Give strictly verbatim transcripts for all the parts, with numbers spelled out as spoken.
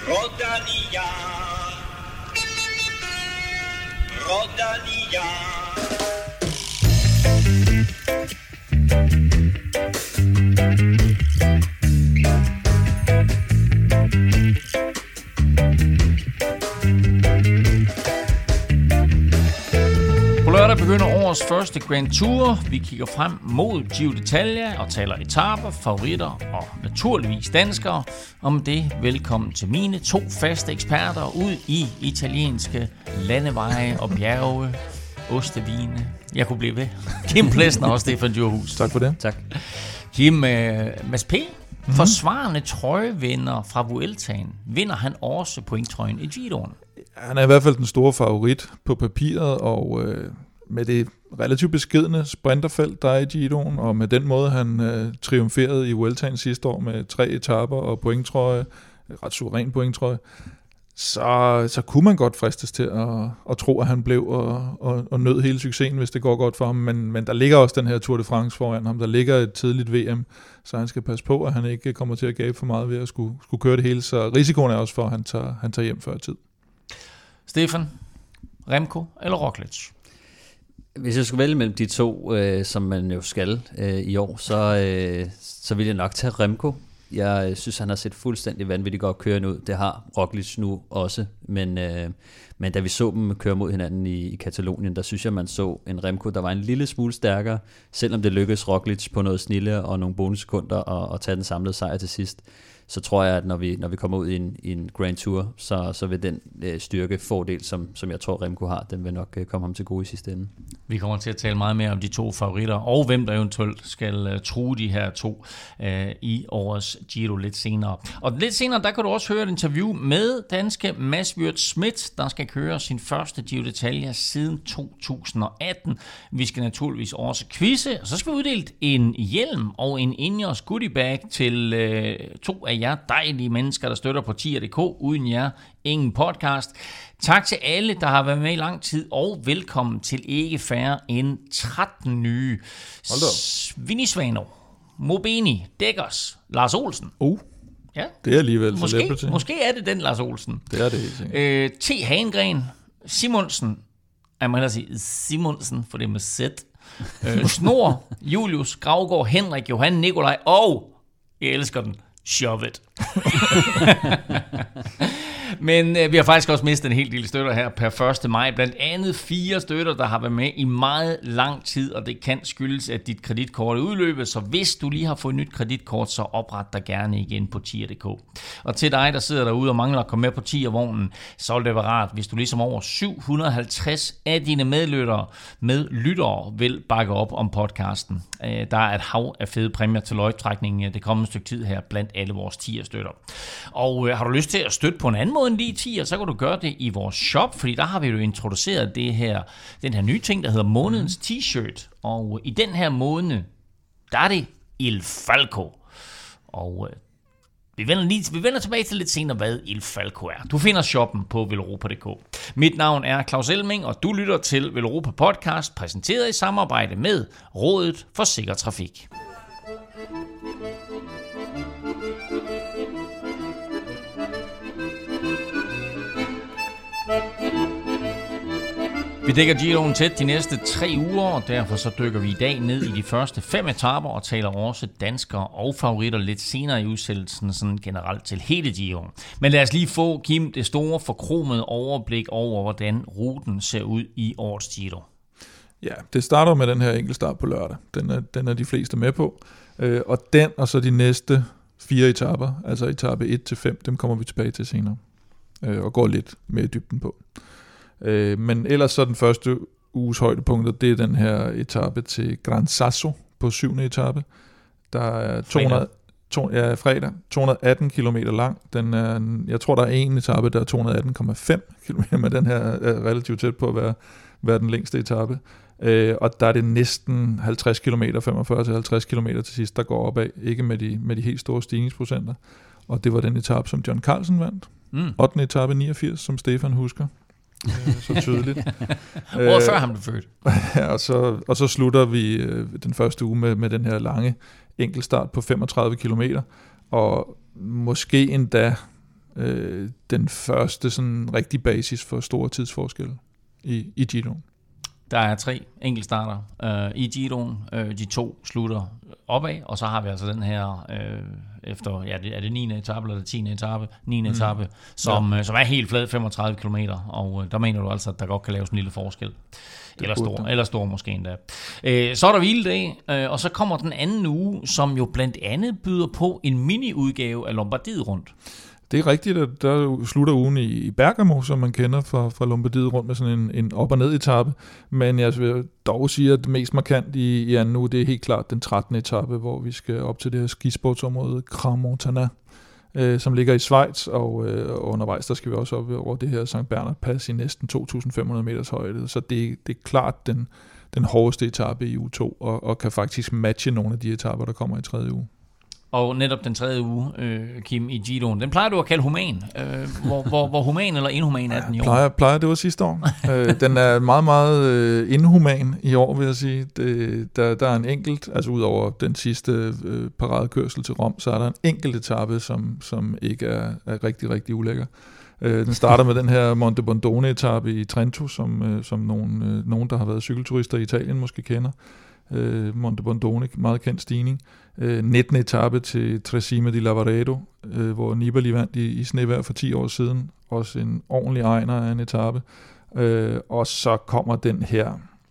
Rodania, Rodania. Lørdag begynder årets første Grand Tour. Vi kigger frem mod Giro d'Italia og taler etaper, favoritter og naturligvis danskere. Om det, velkommen til mine to faste eksperter ud i italienske landeveje og bjerge, ostevine. Jeg kunne blive ved. Kim Plesner og Stefan Djurhus. Tak for det. Tak. Kim, uh, Mads P., mm-hmm. forsvarende trøjevinder fra Vueltaen. Vinder han også pointtrøjen i Giroen? Han er i hvert fald den store favorit på papiret, og øh, med det relativt beskedne sprinterfelt, der er i Giroen, og med den måde, han øh, triumferede i Vueltaen sidste år med tre etaper og pointtrøje, ret suveræn pointtrøje, så, så kunne man godt fristes til at, at tro, at han blev og, og, og nød hele succesen, hvis det går godt for ham. Men, men der ligger også den her Tour de France foran ham. Der ligger et tidligt V M, så han skal passe på, at han ikke kommer til at gabe for meget ved at skulle, skulle køre det hele. Så risikoen er også for, at han tager, han tager hjem før tid. Stefan, Remco eller Roglic? Hvis jeg skulle vælge mellem de to, øh, som man jo skal øh, i år, så, øh, så vil jeg nok tage Remco. Jeg synes, han har set fuldstændig vanvittigt godt kørende ud. Det har Roglic nu også, men, øh, men da vi så dem køre mod hinanden i, i Katalonien, der synes jeg, man så en Remco, der var en lille smule stærkere, selvom det lykkedes Roglic på noget snille og nogle bonussekunder at, at tage den samlede sejr til sidst. Så tror jeg, at når vi, når vi kommer ud i en, i en Grand Tour, så, så vil den øh, styrke fordel, som, som jeg tror Remco har, den vil nok øh, komme ham til gode i sidste ende. Vi kommer til at tale meget mere om de to favoritter, og hvem der eventuelt skal uh, true de her to uh, i årets Giro lidt senere. Og lidt senere, der kan du også høre et interview med danske Mads Wirt Schmidt, der skal køre sin første Giro d'Italia siden to tusind og atten. Vi skal naturligvis også quizze, og så skal vi uddele en hjelm og en Ineos goodie bag til uh, to af jer dejlige mennesker, der støtter på tier punktum d k. Uden jer, ingen podcast. Tak til alle, der har været med i lang tid, og velkommen til ikke færre end tretten nye. Vinnie Svano, Mobeni, Dækkers, Lars Olsen. Uh, ja. Det er alligevel måske, celebrity. Måske er det den Lars Olsen. Det er det helt sikkert. Øh, T. Hagengren, Simonsen, jeg må hellere sige Simonsen, for det er med Z. Øh, Snor, Julius, Gravgaard, Henrik, Johan, Nikolaj, og jeg elsker den, Shove it. Men øh, vi har faktisk også mistet en hel del støtter her per første maj. Blandt andet fire støtter, der har været med i meget lang tid, og det kan skyldes, at dit kreditkort er udløbet. Så hvis du lige har fået et nyt kreditkort, så opret dig gerne igen på tier punktum d k. Og til dig, der sidder derude og mangler at komme med på tiervognen, så vil det være rart, hvis du ligesom over syv hundrede og halvtreds af dine medlyttere med lyttere vil bakke op om podcasten. Øh, der er et hav af fede præmier til lodtrækningen det kommende stykke tid her blandt alle vores tier-støtter. Og øh, har du lyst til at støtte på en anden måde end lige tier, så kan du gøre det i vores shop, fordi der har vi jo introduceret det her, den her nye ting, der hedder månedens t-shirt. Og i den her måned, der er det Il Falco. Og øh, vi, vender lige, vi vender tilbage til lidt senere, hvad Il Falco er. Du finder shoppen på velropa punktum d k. Mit navn er Claus Elming, og du lytter til Velropa Podcast, præsenteret i samarbejde med Rådet for Sikker Trafik. Vi dækker Giroen tæt de næste tre uger, og derfor så dykker vi i dag ned i de første fem etaper og taler også danskere og favoritter lidt senere i udsættelsen sådan generelt til hele Giroen. Men lad os lige få, Kim, det store forkromede overblik over, hvordan ruten ser ud i årets Giro. Ja, det starter med den her enkeltstart på lørdag. Den er, den er de fleste med på. Øh, og den og så de næste fire etaper, altså etape et til fem, dem kommer vi tilbage til senere. Øh, og går lidt mere i dybden på. Øh, men ellers så den første uges højdepunkter, det er den her etape til Gran Sasso på syvende etape. Der er to hundrede, to, ja, fredag, to hundrede og atten kilometer lang. Den er, jeg tror, der er en etape, der er to hundrede og atten komma fem kilometer, men den her er relativt tæt på at være, være den længste etape. Øh, og der er det næsten halvtreds kilometer, femogfyrre til halvtreds kilometer til sidst, der går opad. Ikke med de, med de helt store stigningsprocenter. Og det var den etape, som John Carlsen vandt. Mm. ottende etape niogfirs, som Stefan husker. Øh, så tydeligt. Året før han blev født. Ja, og, så, og så slutter vi øh, den første uge med, med den her lange enkeltstart på femogtredive kilometer. Og måske endda øh, den første sådan rigtig basis for store tidsforskelle i, i Giroen. Der er tre enkeltstarter øh, i Giroen. Øh, de to slutter opad, og så har vi altså den her øh, efter, ja, det er det niende etape eller det tiende etape, niende mm. etape, som, ja. øh, som er helt flad, femogtredive kilometer, og øh, der mener du altså, at der godt kan laves en lille forskel. Eller stor, eller stor måske endda. Øh, så er der hviledag, øh, og så kommer den anden uge, som jo blandt andet byder på en mini-udgave af Lombardiet rundt. Det er rigtigt, at der slutter ugen i Bergamo, som man kender fra, fra Lombardiet rundt med sådan en, en op- og ned-etape. Men jeg vil dog sige, at det mest markant i, i anden uge, det er helt klart den trettende etape, hvor vi skal op til det her skisportsområde, Crans-Montana, øh, som ligger i Schweiz, og, øh, og undervejs der skal vi også op over det her Sankt Bernhard Pass i næsten to tusind fem hundrede meters højde. Så det, det er klart den, den hårdeste etape i uge to, og, og kan faktisk matche nogle af de etaper, der kommer i tredje uge. Og netop den tredje uge, øh, Kim, i Giroen, den plejer du at kalde human. Øh, hvor, hvor, hvor human eller inhuman er den i år? Plejer, plejer det var sidste år. øh, den er meget, meget øh, inhuman i år, vil jeg sige. Det, der, der er en enkelt, altså ud over den sidste øh, paradekørsel til Rom, så er der en enkelt etape, som, som ikke er, er rigtig, rigtig ulækker. Øh, den starter med den her Monte Bondone-etape i Trento, som, øh, som nogen, øh, nogen, der har været cykelturister i Italien, måske kender. Øh, Monte Bondone, meget kendt stigning. Øh, nittende etape til Tresime di Lavaredo, øh, hvor Nibali vandt i, i snevejr for ti år siden. Også en ordentlig egner af en etape. Øh, og så kommer den her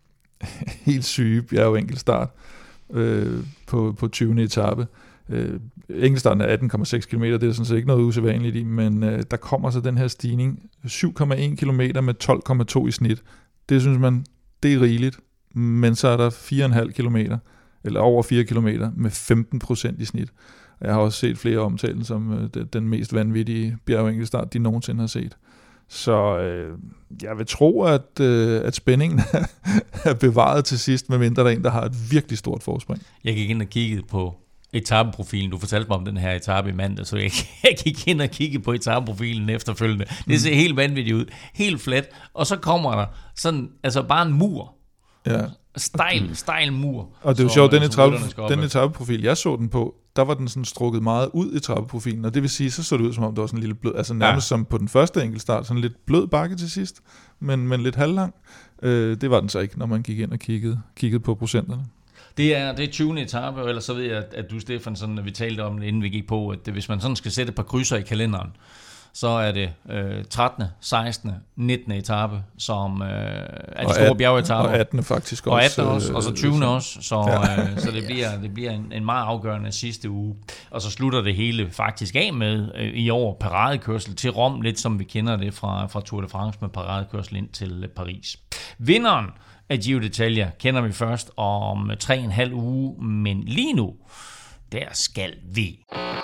helt syge bjergenkelstart øh, på, på tyvende etape. Øh, enkeltstarten er atten komma seks kilometer, det er sådan set ikke noget usædvanligt i, men øh, der kommer så den her stigning, syv komma en kilometer med tolv komma to i snit. Det synes man, det er rigeligt. Men så er der fire komma fem kilometer, eller over fire kilometer, med femten procent i snit. Og jeg har også set flere omtalen som øh, den mest vanvittige bjergenkelstart, de nogensinde har set. Så øh, jeg vil tro, at, øh, at spændingen er bevaret til sidst, medmindre der er en, der har et virkelig stort forspring. Jeg gik ind og kiggede på etapeprofilen. Du fortalte mig om den her etape i mandag, så jeg, jeg gik ind og kiggede på etapeprofilen efterfølgende. Det ser mm. helt vanvittigt ud. Helt flat. Og så kommer der sådan, altså bare en mur. Ja. Stejl, stejl mur. Og det er jo sjovt, den, etape, den etapeprofil, jeg så den på, der var den sådan strukket meget ud i etapeprofilen, og det vil sige, så så det ud, som om det var sådan en lille blød, altså nærmest ja. som på den første enkeltstart, sådan en lidt blød bakke til sidst, men, men lidt halvlang. Øh, det var den så ikke, når man gik ind og kiggede, kiggede på procenterne. Det er, det er tyvende etape, og ellers så ved jeg, at, at du, Stefan, sådan, at vi talte om det, inden vi gik på, at det, hvis man sådan skal sætte et par krydser i kalenderen, så er det øh, trettende, sekstende, nittende etape, som øh, er de store bjergetaper. Og attende faktisk også. Og attende også, og så tyvende også. Så, ja. øh, så det bliver, det bliver en, en meget afgørende sidste uge. Og så slutter det hele faktisk af med øh, i år paradekørsel til Rom, lidt som vi kender det fra, fra Tour de France med paradekørsel ind til Paris. Vinderen af Giro d'Italia kender vi først om tre og en halv uge, men lige nu, der skal vi.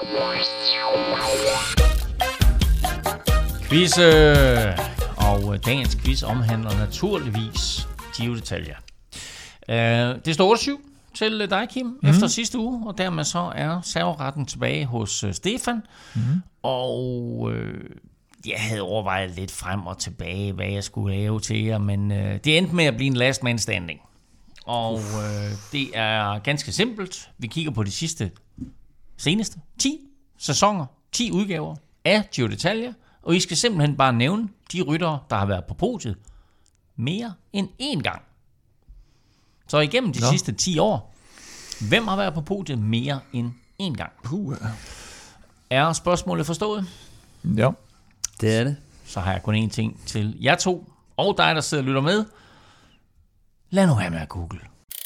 Quiz, og dagens quiz omhandler naturligvis Giro d'Italia. Det står otte syv til dig, Kim, mm-hmm. efter sidste uge, og dermed så er serveretten tilbage hos Stefan. Mm-hmm. Og øh, jeg havde overvejet lidt frem og tilbage, hvad jeg skulle lave til jer, men øh, det endte med at blive en last man standing. Og øh, det er ganske simpelt. Vi kigger på de sidste, seneste ti sæsoner, ti udgaver af Giro d'Italia. Og I skal simpelthen bare nævne de ryttere, der har været på podiet mere end én gang. Så igennem de Nå. sidste ti år, hvem har været på podiet mere end én gang? Puh. Er spørgsmålet forstået? Ja. Det er det. Så har jeg kun én ting til jer to, og dig, der sidder og lytter med. Lad nu være med at google.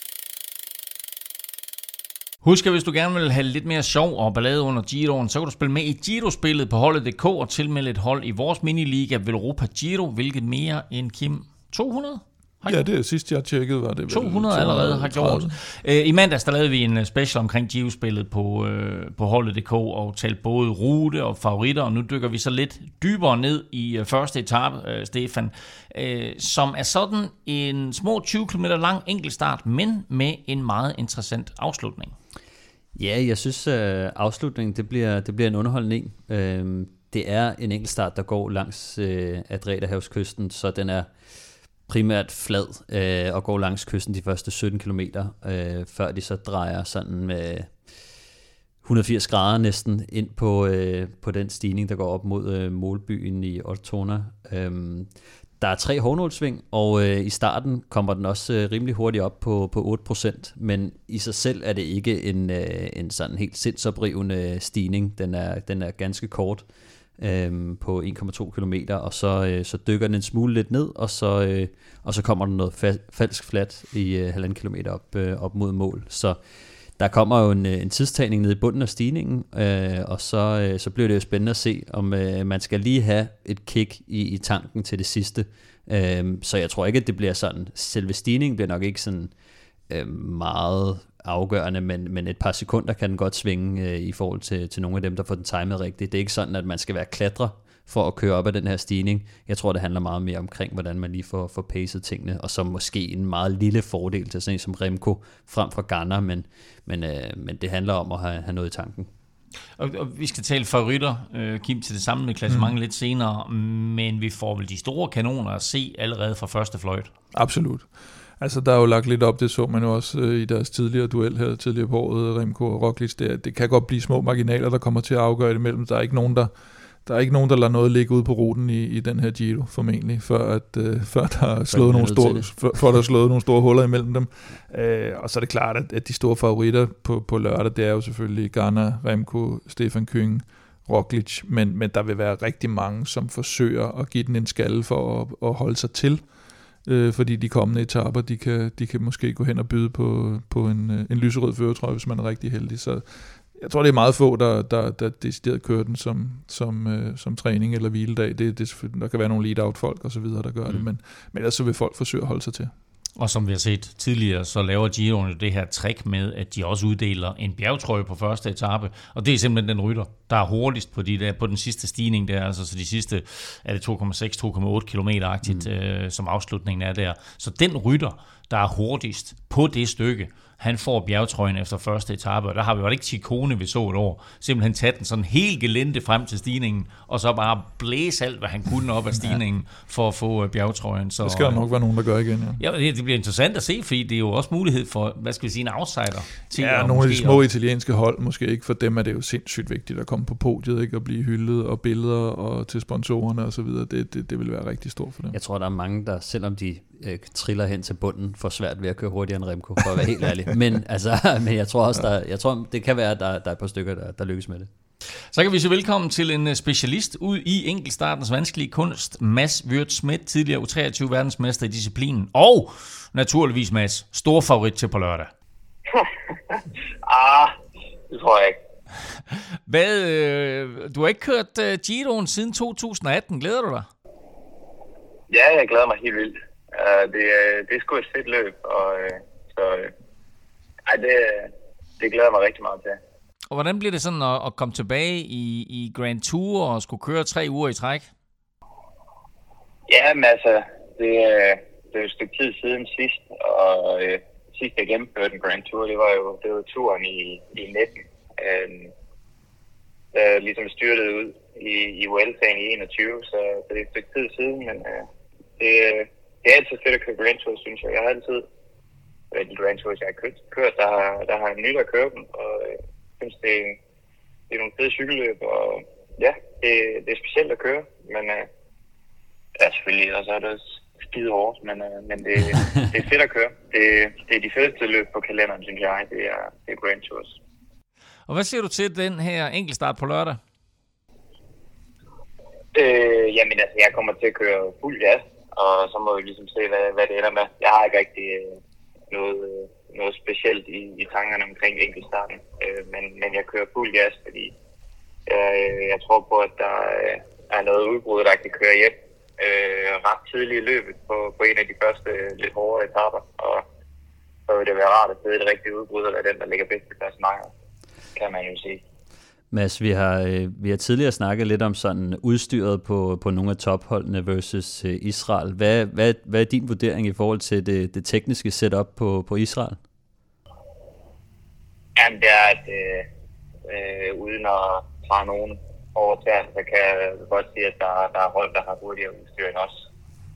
Husk, at hvis du gerne vil have lidt mere sjov og ballade under Giroen, så kan du spille med i Giro-spillet på holdet punktum d k og tilmelde et hold i vores miniliga Velropa Giro, hvilket mere end Kim to hundrede? Ja, det er sidst jeg tjekkede, var det to hundrede allerede har gjort. I mandags der lavede vi en special omkring Giro-spillet på, på holdet punktum d k og talte både rute og favoritter, og nu dykker vi så lidt dybere ned i første etape, Stefan, som er sådan en små tyve kilometer lang enkeltstart, men med en meget interessant afslutning. Ja, jeg synes, at afslutningen det bliver, det bliver en underholdende en. Det er en enkeltstart, der går langs Adriaterhavskysten, så den er primært flad øh, og går langs kysten de første sytten kilometer, øh, før de så drejer sådan med hundrede og firs grader næsten ind på, øh, på den stigning, der går op mod øh, målbyen i Ortona. Øhm, der er tre hårnålsving, og øh, i starten kommer den også øh, rimelig hurtigt op på, på otte procent, men i sig selv er det ikke en, øh, en sådan helt sindsoprivende stigning. Den er, den er ganske kort øh, på en komma to kilometer, og så, øh, så dykker den en smule lidt ned, og så, øh, og så kommer der noget fa- falsk flat i øh, halvanden kilometer op, øh, op mod mål. Så der kommer jo en, en tidstagning nede i bunden af stigningen, øh, og så, øh, så bliver det jo spændende at se, om øh, man skal lige have et kick i, i tanken til det sidste. Øh, så jeg tror ikke, at det bliver sådan, selve stigningen bliver nok ikke sådan øh, meget afgørende, men, men et par sekunder kan den godt svinge øh, i forhold til, til nogle af dem, der får den timet rigtigt. Det er ikke sådan, at man skal være klatrer for at køre op af den her stigning. Jeg tror, det handler meget mere omkring, hvordan man lige får, får pacet tingene, og så måske en meget lille fordel til sådan en som Remco frem for Ganna, men, men, øh, men det handler om at have, have noget i tanken. Og, og vi skal tale favoritter, øh, Kim, til det samme med klassementet mm. lidt senere, men vi får vel de store kanoner at se allerede fra første fløjt. Absolut. Altså, der er jo lagt lidt op, det så man jo også øh, i deres tidligere duel her tidligere på året, Remco og Roglic, det, det kan godt blive små marginaler, der kommer til at afgøre det imellem. Der er ikke nogen, der Der er ikke nogen, der lader noget ligge ude på ruten i, i den her Giro, formentlig, før, at, øh, før der er slået nogle store, før, før der er slået nogle store huller imellem dem. Øh, og så er det klart, at, at de store favoritter på, på lørdag, det er jo selvfølgelig Ganna, Remco, Stefan Küng, Roglic, men, men der vil være rigtig mange, som forsøger at give den en skalle for at, at holde sig til, øh, fordi de kommende etaper, de kan, de kan måske gå hen og byde på, på en, en lyserød førertrøje, hvis man er rigtig heldig. Så jeg tror, det er meget få, der, der, der decideret kører den som, som, øh, som træning eller hviledag. Det, det, der kan være nogle lead-out-folk og så videre, der gør mm. det, men, men ellers så vil folk forsøge at holde sig til. Og som vi har set tidligere, så laver Giroen jo det her trick med, at de også uddeler en bjergtrøje på første etape, og det er simpelthen den rytter, der er hurtigst på, de der, på den sidste stigning der, altså så de sidste er det to komma seks til to komma otte kilometer-agtigt, mm. øh, som afslutningen er der. Så den rytter, der er hurtigst på det stykke, han får bjergtrøjen efter første etape, og der har vi jo ikke Ciccone, vi så et år. Simpelthen taget den sådan helt gelente frem til stigningen, og så bare blæse alt, hvad han kunne op af stigningen, for at få bjergtrøjen. Så, det skal der nok være nogen, der gør igen, ja. Ja, det bliver interessant at se, fordi det er jo også mulighed for, hvad skal vi sige, en outsider. Til ja, nogle af de små italienske hold, måske ikke for dem er det jo sindssygt vigtigt at komme på podiet, ikke, og blive hyldet, og billeder og til sponsorerne og så videre. Det, det, det vil være rigtig stort for dem. Jeg tror, der er mange, der selvom de øh, triller hen til bunden, får svært ved at køre hurtigere end Remco, for at være helt ærlig. Men, altså, men jeg tror også, der, jeg tror, det kan være, at der, der er et par stykker, der, der lykkes med det. Så kan vi sige velkommen til en specialist ud i enkeltstartens vanskelige kunst, Mads Wirt Schmidt, tidligere U treogtyve verdensmester i disciplinen, og naturligvis Mads, stor favorit til på lørdag. ah, det tror jeg ikke. Hvad, øh, du har ikke kørt uh, Giroen siden to tusind atten, glæder du dig? Ja, jeg glæder mig helt vildt. Uh, det, det er sgu et fedt løb, og uh, så uh, ej, det, det glæder mig rigtig meget til. Og hvordan bliver det sådan at, at komme tilbage i, i Grand Tour og skulle køre tre uger i træk? Ja, men altså, det, det er jo et stykke tid siden sidst, og uh, sidst jeg gennemførte en Grand Tour, det var jo, det var turen i, i nitten. Uh, der ligesom styrtede ud i, i Vueltaen i enogtyve, så, så det er et stykke tid siden, men uh, det, det er altid fedt at køre Grand Tour, synes jeg. Jeg har altid de Grand Tours, jeg har kørt, kørt der, har, der har en nyt at køre dem, og jeg synes, det er, det er nogle fede cykelløb, og ja, det, det er specielt at køre, men uh, ja, selvfølgelig, og så er det også skide hårdt, men, uh, men det, det er fedt at køre. Det, det er de fedeste løb på kalenderen, synes jeg, det er, det er Grand Tours. Og hvad siger du til den her enkeltstart på lørdag? Øh, jamen altså, jeg kommer til at køre fuld gas, og så må vi ligesom se, hvad, hvad det ender med. Jeg har ikke rigtig uh, noget, uh, noget specielt i, i tankerne omkring enkeltstarten, uh, men, men jeg kører fuld gas, fordi uh, jeg tror på, at der uh, er noget udbrud, der kan køre hjem uh, ret tidligt i løbet på, på en af de første uh, lidt hårde etaper, og så vil det være rart at sidde det rigtige udbrud, eller den, der ligger bedst i klassementet, kan man jo sige. Mads, vi har, øh, vi har tidligere snakket lidt om sådan udstyret på, på nogle af topholdene versus øh, Israel. Hvad, hvad, hvad er din vurdering i forhold til det, det tekniske setup på, på Israel? Jamen, det er, at øh, øh, uden at tage nogen over til, så kan jeg godt sige, at der, der er hold, der har hurtigere udstyr end os.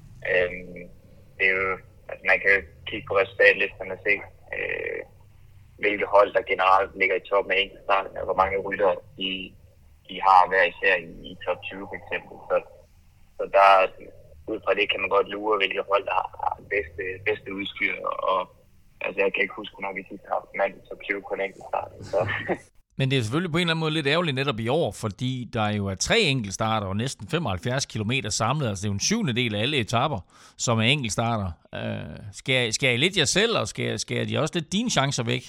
Øh, det er jo, altså man kan kigge på resultatlisterne og se, øh, hvilke hold, der generelt ligger i toppen af enkeltstarten, og hvor mange rytter de, de har hver især i, i top tyve for eksempel. Så, så der, ud fra det kan man godt lure, hvilke hold, der har det bedste, bedste udstyr. Og altså, jeg kan ikke huske, når vi sidst har haft mand i top tyve på en enkeltstarten. Så. Men det er selvfølgelig på en eller anden måde lidt ærgerligt netop i år, fordi der jo er tre enkeltstarter og næsten femoghalvfjerds kilometer samlet. Altså det er jo en syvende del af alle etaper, som er enkeltstarter. Øh, skal, skal I lidt jer selv, og skal, skal de også lidt dine chancer væk?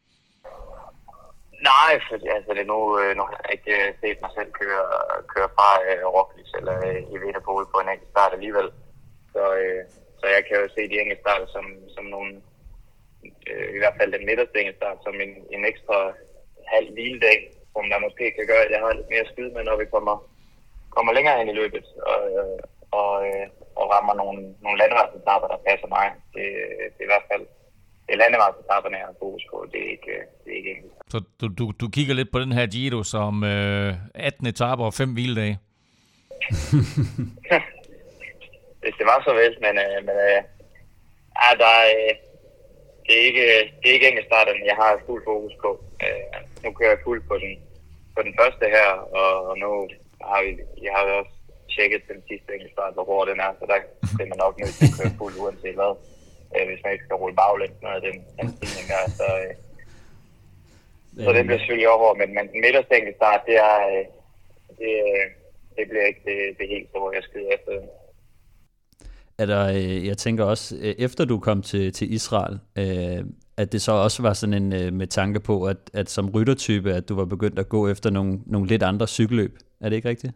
Nej, for altså, det er nu, nu har jeg ikke set mig selv køre, køre fra uh, Roglic eller uh, Evenepoel på en enkeltstart alligevel. Så, uh, så jeg kan jo se de enkeltstarter som, som nogle, uh, i hvert fald den midterste enkeltstart, som en, en ekstra halv hviledag, som der måske kan gøre, at jeg har lidt mere skyd med, når vi kommer, kommer længere hen i løbet, og, og, og rammer nogle, nogle landevejsetapper, der passer mig. Det, det er i hvert fald det er landevejsetapperne, jeg har fokus på. Det er ikke, det er ikke enkelt. Så du, du, du kigger lidt på den her Giro som øh, atten etaper og fem hviledage? Hvis det var så vel, men, men øh, ja, der er, det er ikke, det er ikke enkeltstarterne, jeg har fuld fokus på. Øh, nu kører jeg fuld på den, på den første her, og nu har vi, jeg har også tjekket den sidste enkeltstart, hvor hård den er, så der er man nok nødt til at køre fuld uanset hvad. Øh, hvis man ikke skal rulle baglæns noget af den, den stigning der, så, øh, så det bliver selvfølgelig over, men, men den midterste enkeltstart, det er, øh, det, det bliver ikke det, det helt så, hvor jeg skyder efter den. Er der, jeg tænker også, efter du kom til, til Israel, øh, at det så også var sådan en med tanke på, at, at som ryttertype, at du var begyndt at gå efter nogle, nogle lidt andre cykelløb. Er det ikke rigtigt?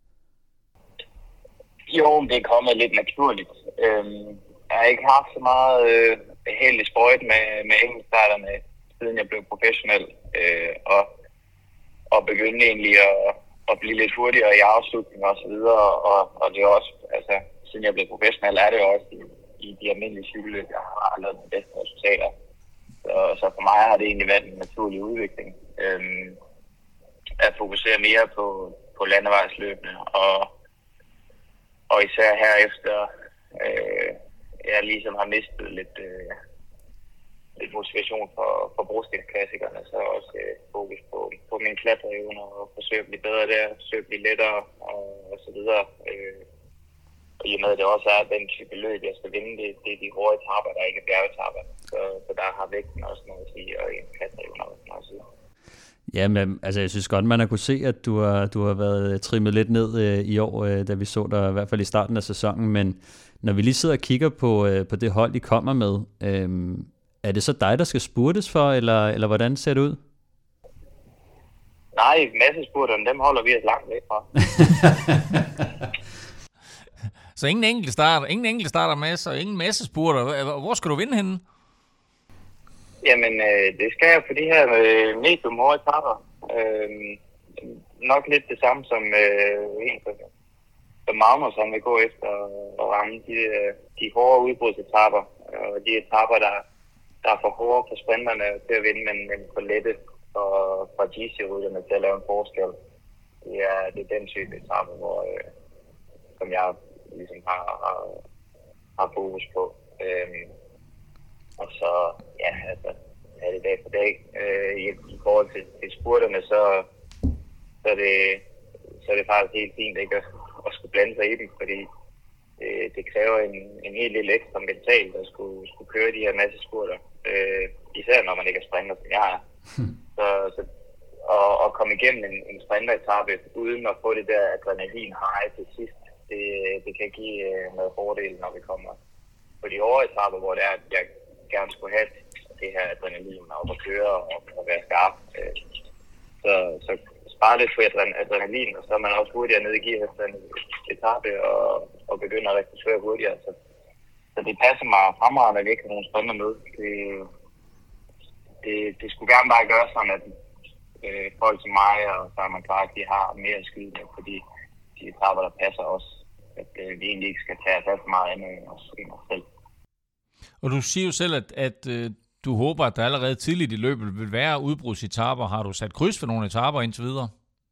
Jo, det er kommet lidt naturligt. Øhm, jeg har ikke haft så meget øh, held i sprøjt med, med enkeltstarterne, siden jeg blev professionel, øh, og, og begyndte egentlig at, at blive lidt hurtigere i afslutning og så videre, og, og det er også, altså, siden jeg blev professionel, er det jo også i, i de almindelige cykelløb, jeg har lavet de bedste resultater. Så, så for mig har det egentlig været en naturlig udvikling. Øhm, at fokusere mere på, på landevejsløbene, og, og især her efter øh, jeg ligesom har mistet lidt, øh, lidt motivation for, for brostensklassikerne, så også øh, fokus på, på mine klatreevner og forsøge at blive bedre der, forsøge at blive lettere og, og så videre. Øh, og i og med, at det også er den type løb, jeg skal vinde, det, det er de hårde etaper, der ikke er bjergetapper. Så, så der har vægten også noget at sige, og en klatreevner også noget at sige. Ja, men altså, jeg synes godt, man har kunne se, at du har, du har været trimmet lidt ned øh, i år, øh, da vi så dig i hvert fald i starten af sæsonen. Men når vi lige sidder og kigger på, øh, på det hold, I kommer med, øh, er det så dig, der skal spurtes for, eller, eller hvordan ser det ud? Nej, massespurterne, dem holder vi os langt væk fra. Så ingen enkelt starter, ingen enkelt starter masser, og ingen massespurter. Hvor skal du vinde henne? Jamen, øh, det skal jeg på de her øh, medium hårde etaper. Øh, nok lidt det samme som øh, en som Magnus, han vil gå efter at ramme de, de hårde udbrudsetapper. Og de etaper, der, der er for hårde for sprinterne til at vinde, men, men for lette for, for G C-rytterne til at lave en forskel. Det er, det er den type etaper, hvor, øh, som jeg ligesom har, har, har fokus på. Øh, Og så, ja, altså, er det dag for dag. Øh, i, I forhold til, til spurterne, så, så, er det, så er det faktisk helt fint ikke at, at skulle blande sig i dem, fordi det, det kræver en, en helt lille ekstra mentalt at skulle, skulle køre de her masse spurter. Øh, især når man ikke er sprinter, som jeg er. Så, så, og, og komme igennem en, en sprinteretappe uden at få det der adrenalin high til sidst, det, det kan give noget fordel, når vi kommer på de overetapper, hvor det er, at jeg gerne skulle have det her adrenalin og at køre og, og være skarp. Så, så spare lidt for adrenalin, og så er man også hurtigere nede i gear efter en etape og, og begynder at rekruttere hurtigere. Så, så det passer mig fremragende, at vi ikke har nogen sprinter med. Det, det, det skulle gerne bare gøre sådan, at øh, folk som mig og Simon Clark, de har mere at skyde med, fordi de etaper, der passer os. At øh, vi egentlig ikke skal tage os alt for meget andet end os, end os selv. Og du siger jo selv, at, at øh, du håber, at der allerede tidligt i løbet vil være udbrudsetapper. Har du sat kryds for nogle etaper indtil videre?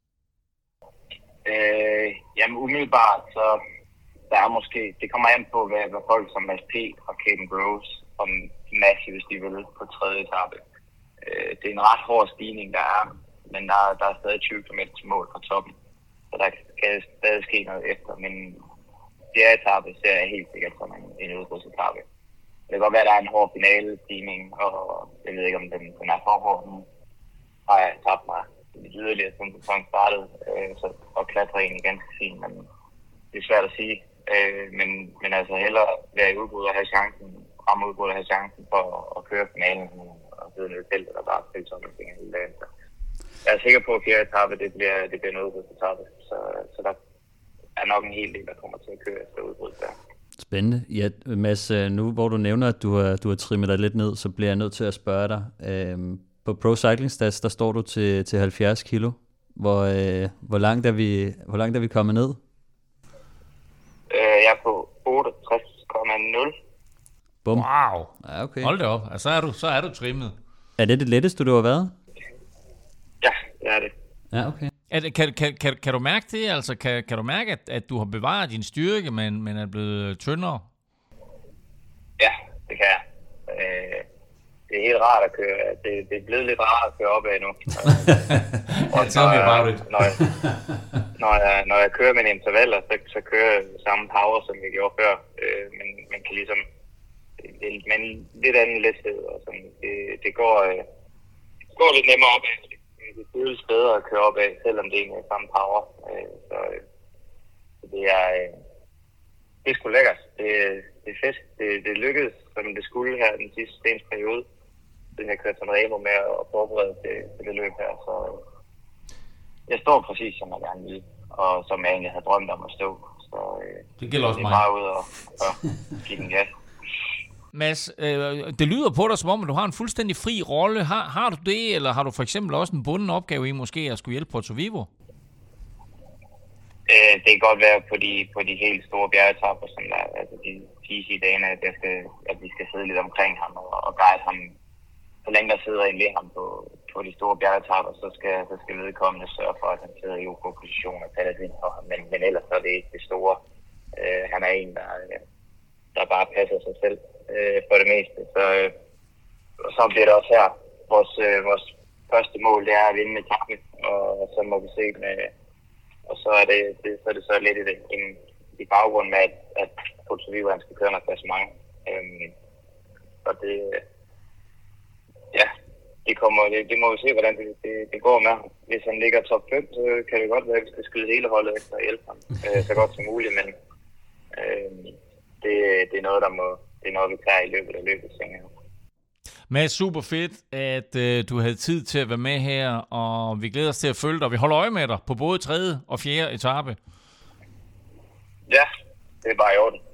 Øh, jamen umiddelbart, så der er måske, det kommer an på, hvad, hvad folk som Mads P. og Caden Groves og Massey, hvis de vil, på tredje etape. øh, det er en ret hård stigning, der er, men der, der er stadig tyve kilometer til mål fra toppen, så der kan stadig ske noget efter, men fjerde etape ser jeg helt sikkert som en, en udbrudsetape. Det kan godt være, at der er en hård finale-stigning, og jeg ved ikke, om den, den er for hård nu. Har jeg tabt mig lidt yderligere, siden sæsonen startede, øh, så, og klatre egentlig ganske fint, men det er svært at sige. Øh, men, men altså hellere være i udbrud og have chancen, frem udbrud og have chancen for at, at køre finalen og sidde nede i feltet og bare spille sådan nogle ting hele dagen. Så jeg er sikker på, at fjerde etape, det bliver, det bliver en udbrudsetape, så, så der er nok en hel del, der kommer til at køre efter udbrud der. Spændende. Ja, Mads, nu hvor du nævner, at du har, du har trimmet dig lidt ned, så bliver jeg nødt til at spørge dig. Øhm, på Pro Cycling Stats, der står du til, til halvfjerds kilo. Hvor, øh, hvor, langt er vi, hvor langt er vi kommet ned? Øh, jeg er på otteogtres komma nul. Bum. Wow. Ja, okay. Hold da op. Altså, så er du, så er du trimmet. Er det det letteste, du har været? Ja, det er det. Ja, okay. Er det, kan, kan, kan, kan du mærke det? Altså, kan, kan du mærke, at, at du har bevaret din styrke, men, men er blevet tyndere? Ja, det kan jeg. Øh, det er helt rart at køre. Det, det er blevet lidt rart at køre opad nu. Og Tell me about it. Når jeg, når, jeg, når jeg kører med intervaller, så, så kører jeg samme power, som jeg gjorde før. Øh, men man kan ligesom... Det, men lidt anden lethed. Og sådan. Det, det går, øh, går lidt nemmere opad. Det føles bedre at køre opad, selvom det ikke er samme power. Øh, så, øh, det er... Øh, det er sgu lækkert. Det, det er fedt. Det, det lykkedes, som det skulle her den sidste stens periode. Siden jeg kørte Sanremo med at forberede til, til det løb her. Så jeg står præcis, som jeg gerne ville. Og som jeg egentlig havde drømt om at stå. Så det gælder også mig. Det er bare ud og, og give den gas. Mads, øh, det lyder på dig som om, at du har en fuldstændig fri rolle. Har, har du det, eller har du for eksempel også en bunden opgave i måske at skulle hjælpe Porto Vivo? Øh, det kan godt være på de, på de helt store bjergetapper, som der, altså de easy dagene, at, jeg skal, at vi skal sidde lidt omkring ham og, og guide ham. Så længe der sidder en ved ham på, på de store bjergetapper, så skal, så skal vedkommende sørge for, at han sidder i god position og tager det ind for ham. Men, men ellers er det ikke det store. Øh, han er en, der, der bare passer sig selv øh, for det meste. Så, øh, og så bliver det også her. Vores, øh, vores første mål, det er at vinde med etappen, og så må vi se med... Og så er det, det, så, er det så lidt i, det, en, i baggrund med, at, at Porto Vivo han skal køre noget klassement. Øhm, og det, ja, det, kommer, det, det må vi se, hvordan det, det, det går med. Hvis han ligger top fem, så kan det godt være, at vi skal skyde hele holdet efter at hjælpe ham øh, så godt som muligt. Men øh, det, det er noget, der må, det er noget, vi tager i løbet af løbet, tænker jeg. Mads, super fedt, at øh, du havde tid til at være med her, og vi glæder os til at følge dig. Vi holder øje med dig på både tredje og fjerde etape. Ja, det er bare i orden.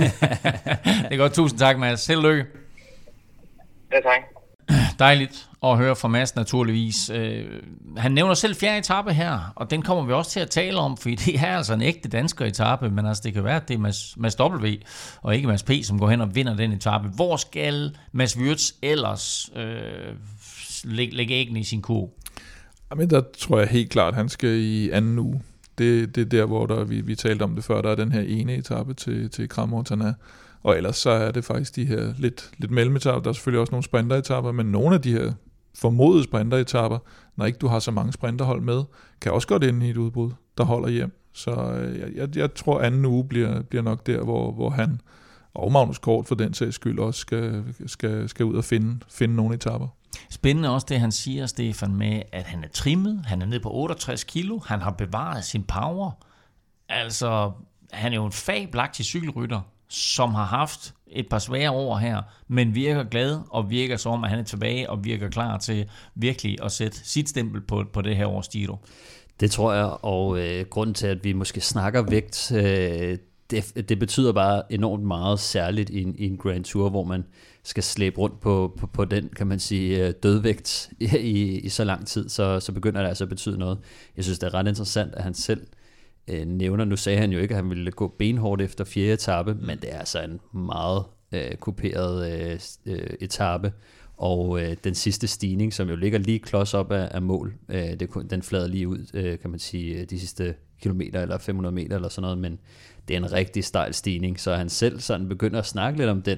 Det er godt. Tusind tak, Mads. Held og lykke. Ja, tak. Dejligt at høre fra Mads, naturligvis. Øh, han nævner selv fjerde etape her, og den kommer vi også til at tale om, fordi det er altså en ægte dansker etape, men altså det kan være, at det er Mads, Mads W. og ikke Mads P., som går hen og vinder den etape. Hvor skal Mads Wirtz ellers øh, lægge, lægge æggene i sin kurv? Jamen, der tror jeg helt klart, at han skal i anden uge. Det, det er der, hvor der, vi, vi talte om det før, der er den her ene etape til, til Crans-Montana. Og ellers så er det faktisk de her lidt, lidt mellemetapper. Der er selvfølgelig også nogle sprinteretapper, men nogle af de her formodede sprinteretapper, når ikke du har så mange sprinterhold med, kan også godt ende i et udbrud, der holder hjem. Så jeg, jeg, jeg tror, anden uge bliver, bliver nok der, hvor, hvor han og Magnus Kort for den sags skyld også skal, skal, skal ud og finde, finde nogle etapper. Spændende også det, han siger, Stefan, med, at han er trimmet, han er nede på otteogtres kilo, han har bevaret sin power. Altså, han er jo en fabelagtig cykelrytter, som har haft et par svære år her, men virker glad og virker som, at han er tilbage og virker klar til virkelig at sætte sit stempel på, på det her års Giro. Det tror jeg, og øh, grunden til, at vi måske snakker vægt, øh, det, det betyder bare enormt meget, særligt i en, i en Grand Tour, hvor man skal slæbe rundt på, på, på den, kan man sige, dødvægt i, i, i så lang tid, så, så begynder det altså at betyde noget. Jeg synes, det er ret interessant, at han selv øh, nævner, nu sagde han jo ikke, at han ville gå benhårdt efter fjerde etape, men det er altså en meget øh, kuperet øh, etape, og øh, den sidste stigning, som jo ligger lige klods op af, af mål, øh, det, den flader lige ud, øh, kan man sige, de sidste kilometer eller fem hundrede meter eller sådan noget, men det er en rigtig stejl stigning, så han selv sådan begynder at snakke lidt om den,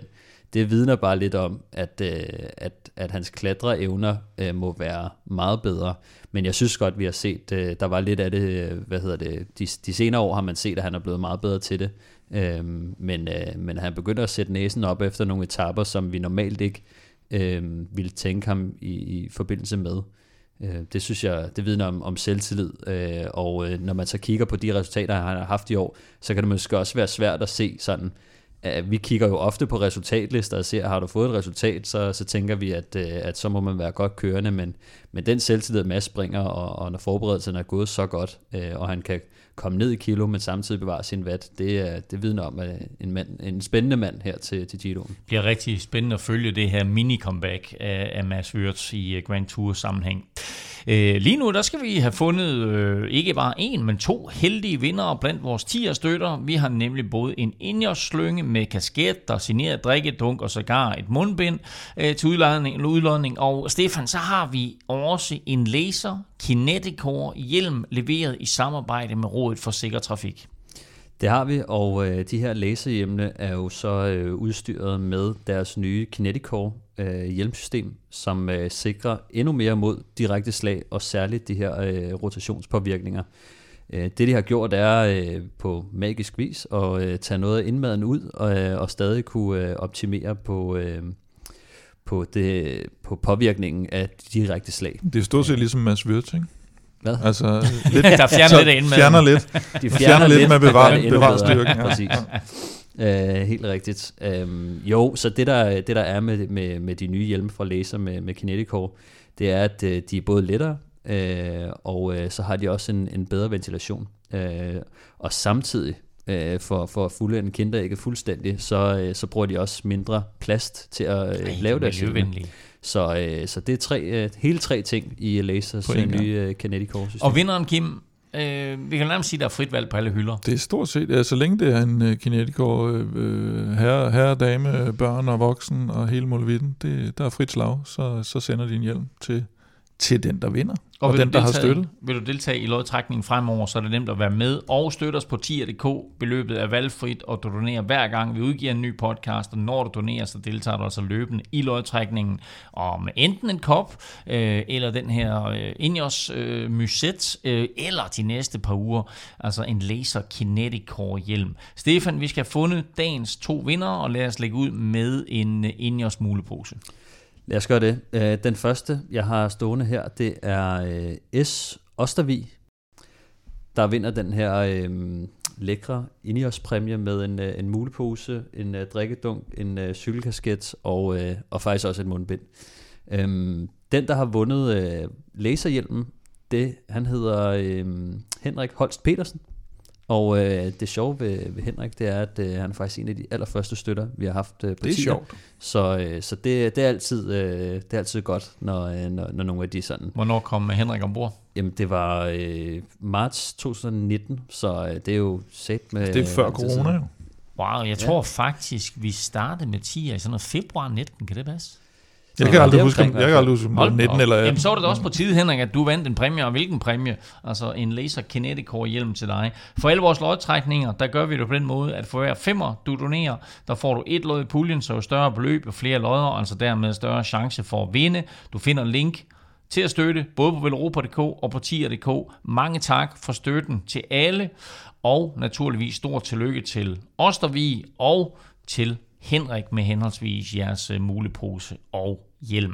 det vidner bare lidt om, at, øh, at, at hans klatreevner øh, må være meget bedre. Men jeg synes godt, vi har set, øh, der var lidt af det, øh, hvad hedder det, de, de senere år har man set, at han er blevet meget bedre til det. Øh, men, øh, men han begynder at sætte næsen op efter nogle etaper, som vi normalt ikke øh, ville tænke ham i, i forbindelse med. Det synes jeg, det vidner om, om selvtillid, øh, og øh, når man så kigger på de resultater, han har haft i år, så kan det måske også være svært at se sådan, at vi kigger jo ofte på resultatlister og ser, har du fået et resultat, så, så tænker vi, at, øh, at så må man være godt kørende, men, men den selvtillid, Mads bringer, og, og når forberedelsen er gået så godt, øh, og han kan komme ned i kilo, men samtidig bevare sin watt, det, det vidner om at en, mand, en spændende mand her til, til Giroen. Det bliver rigtig spændende at følge det her mini-comeback af, af Mads Wirtz i Grand Tour sammenhæng. Øh, lige nu, der skal vi have fundet øh, ikke bare en, men to heldige vindere blandt vores tier-støtter. Vi har nemlig både en Ineos-slynge med kasket, der signeret drikkedunk og sågar et mundbind øh, til udlodning, udlodning. Og Stefan, så har vi også en laser Kineticor hjelm leveret i samarbejde med Rådet for Sikker Trafik. Det har vi, og øh, de her laserhjelmene er jo så øh, udstyret med deres nye Kineticor øh, hjelmsystem, som øh, sikrer endnu mere mod direkte slag, og særligt de her øh, rotationspåvirkninger. Øh, det de har gjort er øh, på magisk vis at øh, tage noget af indmaden ud, og, øh, og stadig kunne øh, optimere på, øh, på, det, på påvirkningen af direkte slag. Det er stort set ligesom Mads Wirtz, ikke? Hvad? Altså, lidt, der fjerner lidt af indmaden. Fjerner lidt. De fjerner, fjerner lidt, lidt med bevar, bevarstyrken. Ja, præcis. Uh, helt rigtigt. Um, jo, så det der, det der er med, med, med de nye hjelme fra Laser med, med Kineticor, det er, at uh, de er både lettere, uh, og uh, så har de også en, en bedre ventilation. Uh, og samtidig, uh, for, for at fuldende kinderægget fuldstændig, så, uh, så bruger de også mindre plast til at uh, Ej, lave deres hjelme. Så, øh, så det er tre, øh, hele tre ting i Lasers nye øh, Kineticor-system. Og vinderen, Kim, øh, vi kan nærmest sige, at der er frit valg på alle hylder. Det er stort set, ja, så længe det er en uh, Kineticor, øh, herre, herre, dame, børn og voksen og hele muligheden, det, der er frit slag, så, så sender de en hjelm til, til den, der vinder. Og, og den, der har støttet. Vil du deltage i lodtrækningen fremover, så er det nemt at være med og støtte os på tier punktum d k. Beløbet er valgfrit, og du donerer hver gang, vi udgiver en ny podcast, og når du donerer, så deltager du altså løbende i lodtrækningen om enten en kop, øh, eller den her øh, Ineos øh, Musette, øh, eller de næste par uger, altså en Laser Kineticor hjelm. Stefan, vi skal have fundet dagens to vindere, og lad os lægge ud med en uh, Ineos mulepose. Lad os gøre det. Den første, jeg har stående her, det er S. Ostervig, der vinder den her øh, lækre Ineos-præmie med en, en mulepose, en uh, drikkedunk, en uh, cykelkasket og, uh, og faktisk også et mundbind. Um, den, der har vundet uh, laserhjelmen, det, han hedder øh, Henrik Holst Petersen. Og øh, det sjove ved, ved Henrik, det er, at øh, han er faktisk en af de allerførste støtter, vi har haft øh, på Det er tier. sjovt. Så, øh, så det, det, er altid, øh, det er altid godt, når, øh, når, når nogle af de sådan... Hvornår kom Henrik ombord? Jamen, det var øh, marts to tusind nitten, så øh, det er jo set med... Det er før corona jo. Wow, jeg tror ja. faktisk, vi startede med tier i sådan noget februar nitten, kan det passe? Jeg kan aldrig huske, jeg kan aldrig huske nitten eller... Jamen, så var det også på tide, Henrik, at du vandt en præmie, og hvilken præmie? Altså en Laser Kineticor hjelm til dig. For alle vores lodtrækninger, der gør vi det på den måde, at for hver femmer, du donerer, der får du et lod i puljen, så jo større beløb og flere lodder, altså dermed større chance for at vinde. Du finder en link til at støtte, både på velropa punktum d k og på tier punktum d k. Mange tak for støtten til alle, og naturligvis stor tillykke til Ostervig og til Henrik med henholdsvis jeres mulepose og hjelm.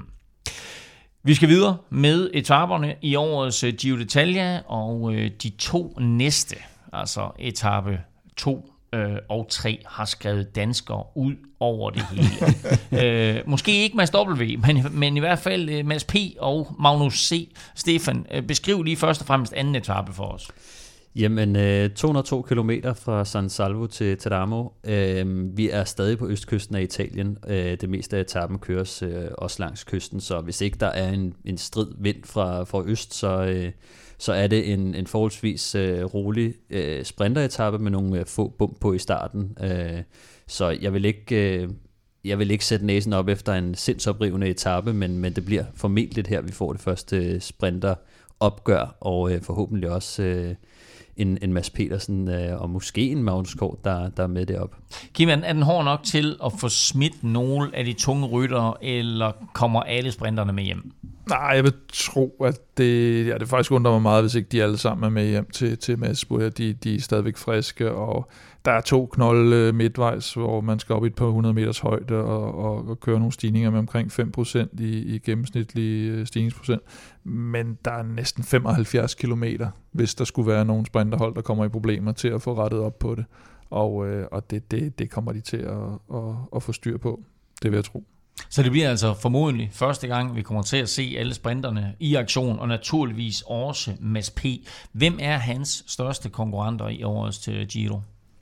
Vi skal videre med etaperne i årets Giro d'Italia, og de to næste, altså etape to og tre, har skrevet danskere ud over det hele. øh, måske ikke Mads W, men, men i hvert fald Mads P. og Magnus C. Stefan, beskriv lige først og fremmest anden etape for os. Jamen, øh, to hundrede og to kilometer fra San Salvo til Teramo. Øh, vi er stadig på østkysten af Italien. Øh, det meste af etappen køres øh, også langs kysten, så hvis ikke der er en, en strid vind fra, fra øst, så, øh, så er det en, en forholdsvis øh, rolig øh, sprinteretappe med nogle øh, få bump på i starten. Øh, så jeg vil ikke... Øh, Jeg vil ikke sætte næsen op efter en sindsoprivende etape, men, men det bliver formentlig her, vi får det første sprinteropgør, og øh, forhåbentlig også... Øh, en, en Mads Petersen øh, og måske en Magnus Kort, der, der er med deroppe. Kim, er den hård nok til at få smidt nogle af de tunge ryttere, eller kommer alle sprinterne med hjem? Nej, jeg vil tro, at det, ja, det faktisk undrer mig meget, hvis ikke de alle sammen er med hjem til, til Madsburg. De, de er stadigvæk friske, og der er to knolde midtvejs, hvor man skal op i et par hundrede meters højde og, og, og køre nogle stigninger med omkring fem procent i, i gennemsnitlig stigningsprocent. Men der er næsten femoghalvfjerds kilometer, hvis der skulle være nogle sprinterhold, der kommer i problemer til at få rettet op på det. Og, øh, og det, det, det kommer de til at, at, at få styr på. Det vil jeg tro. Så det bliver altså formodentlig første gang, vi kommer til at se alle sprinterne i aktion, og naturligvis også Mads P. Hvem er hans største konkurrenter i årets til Giro?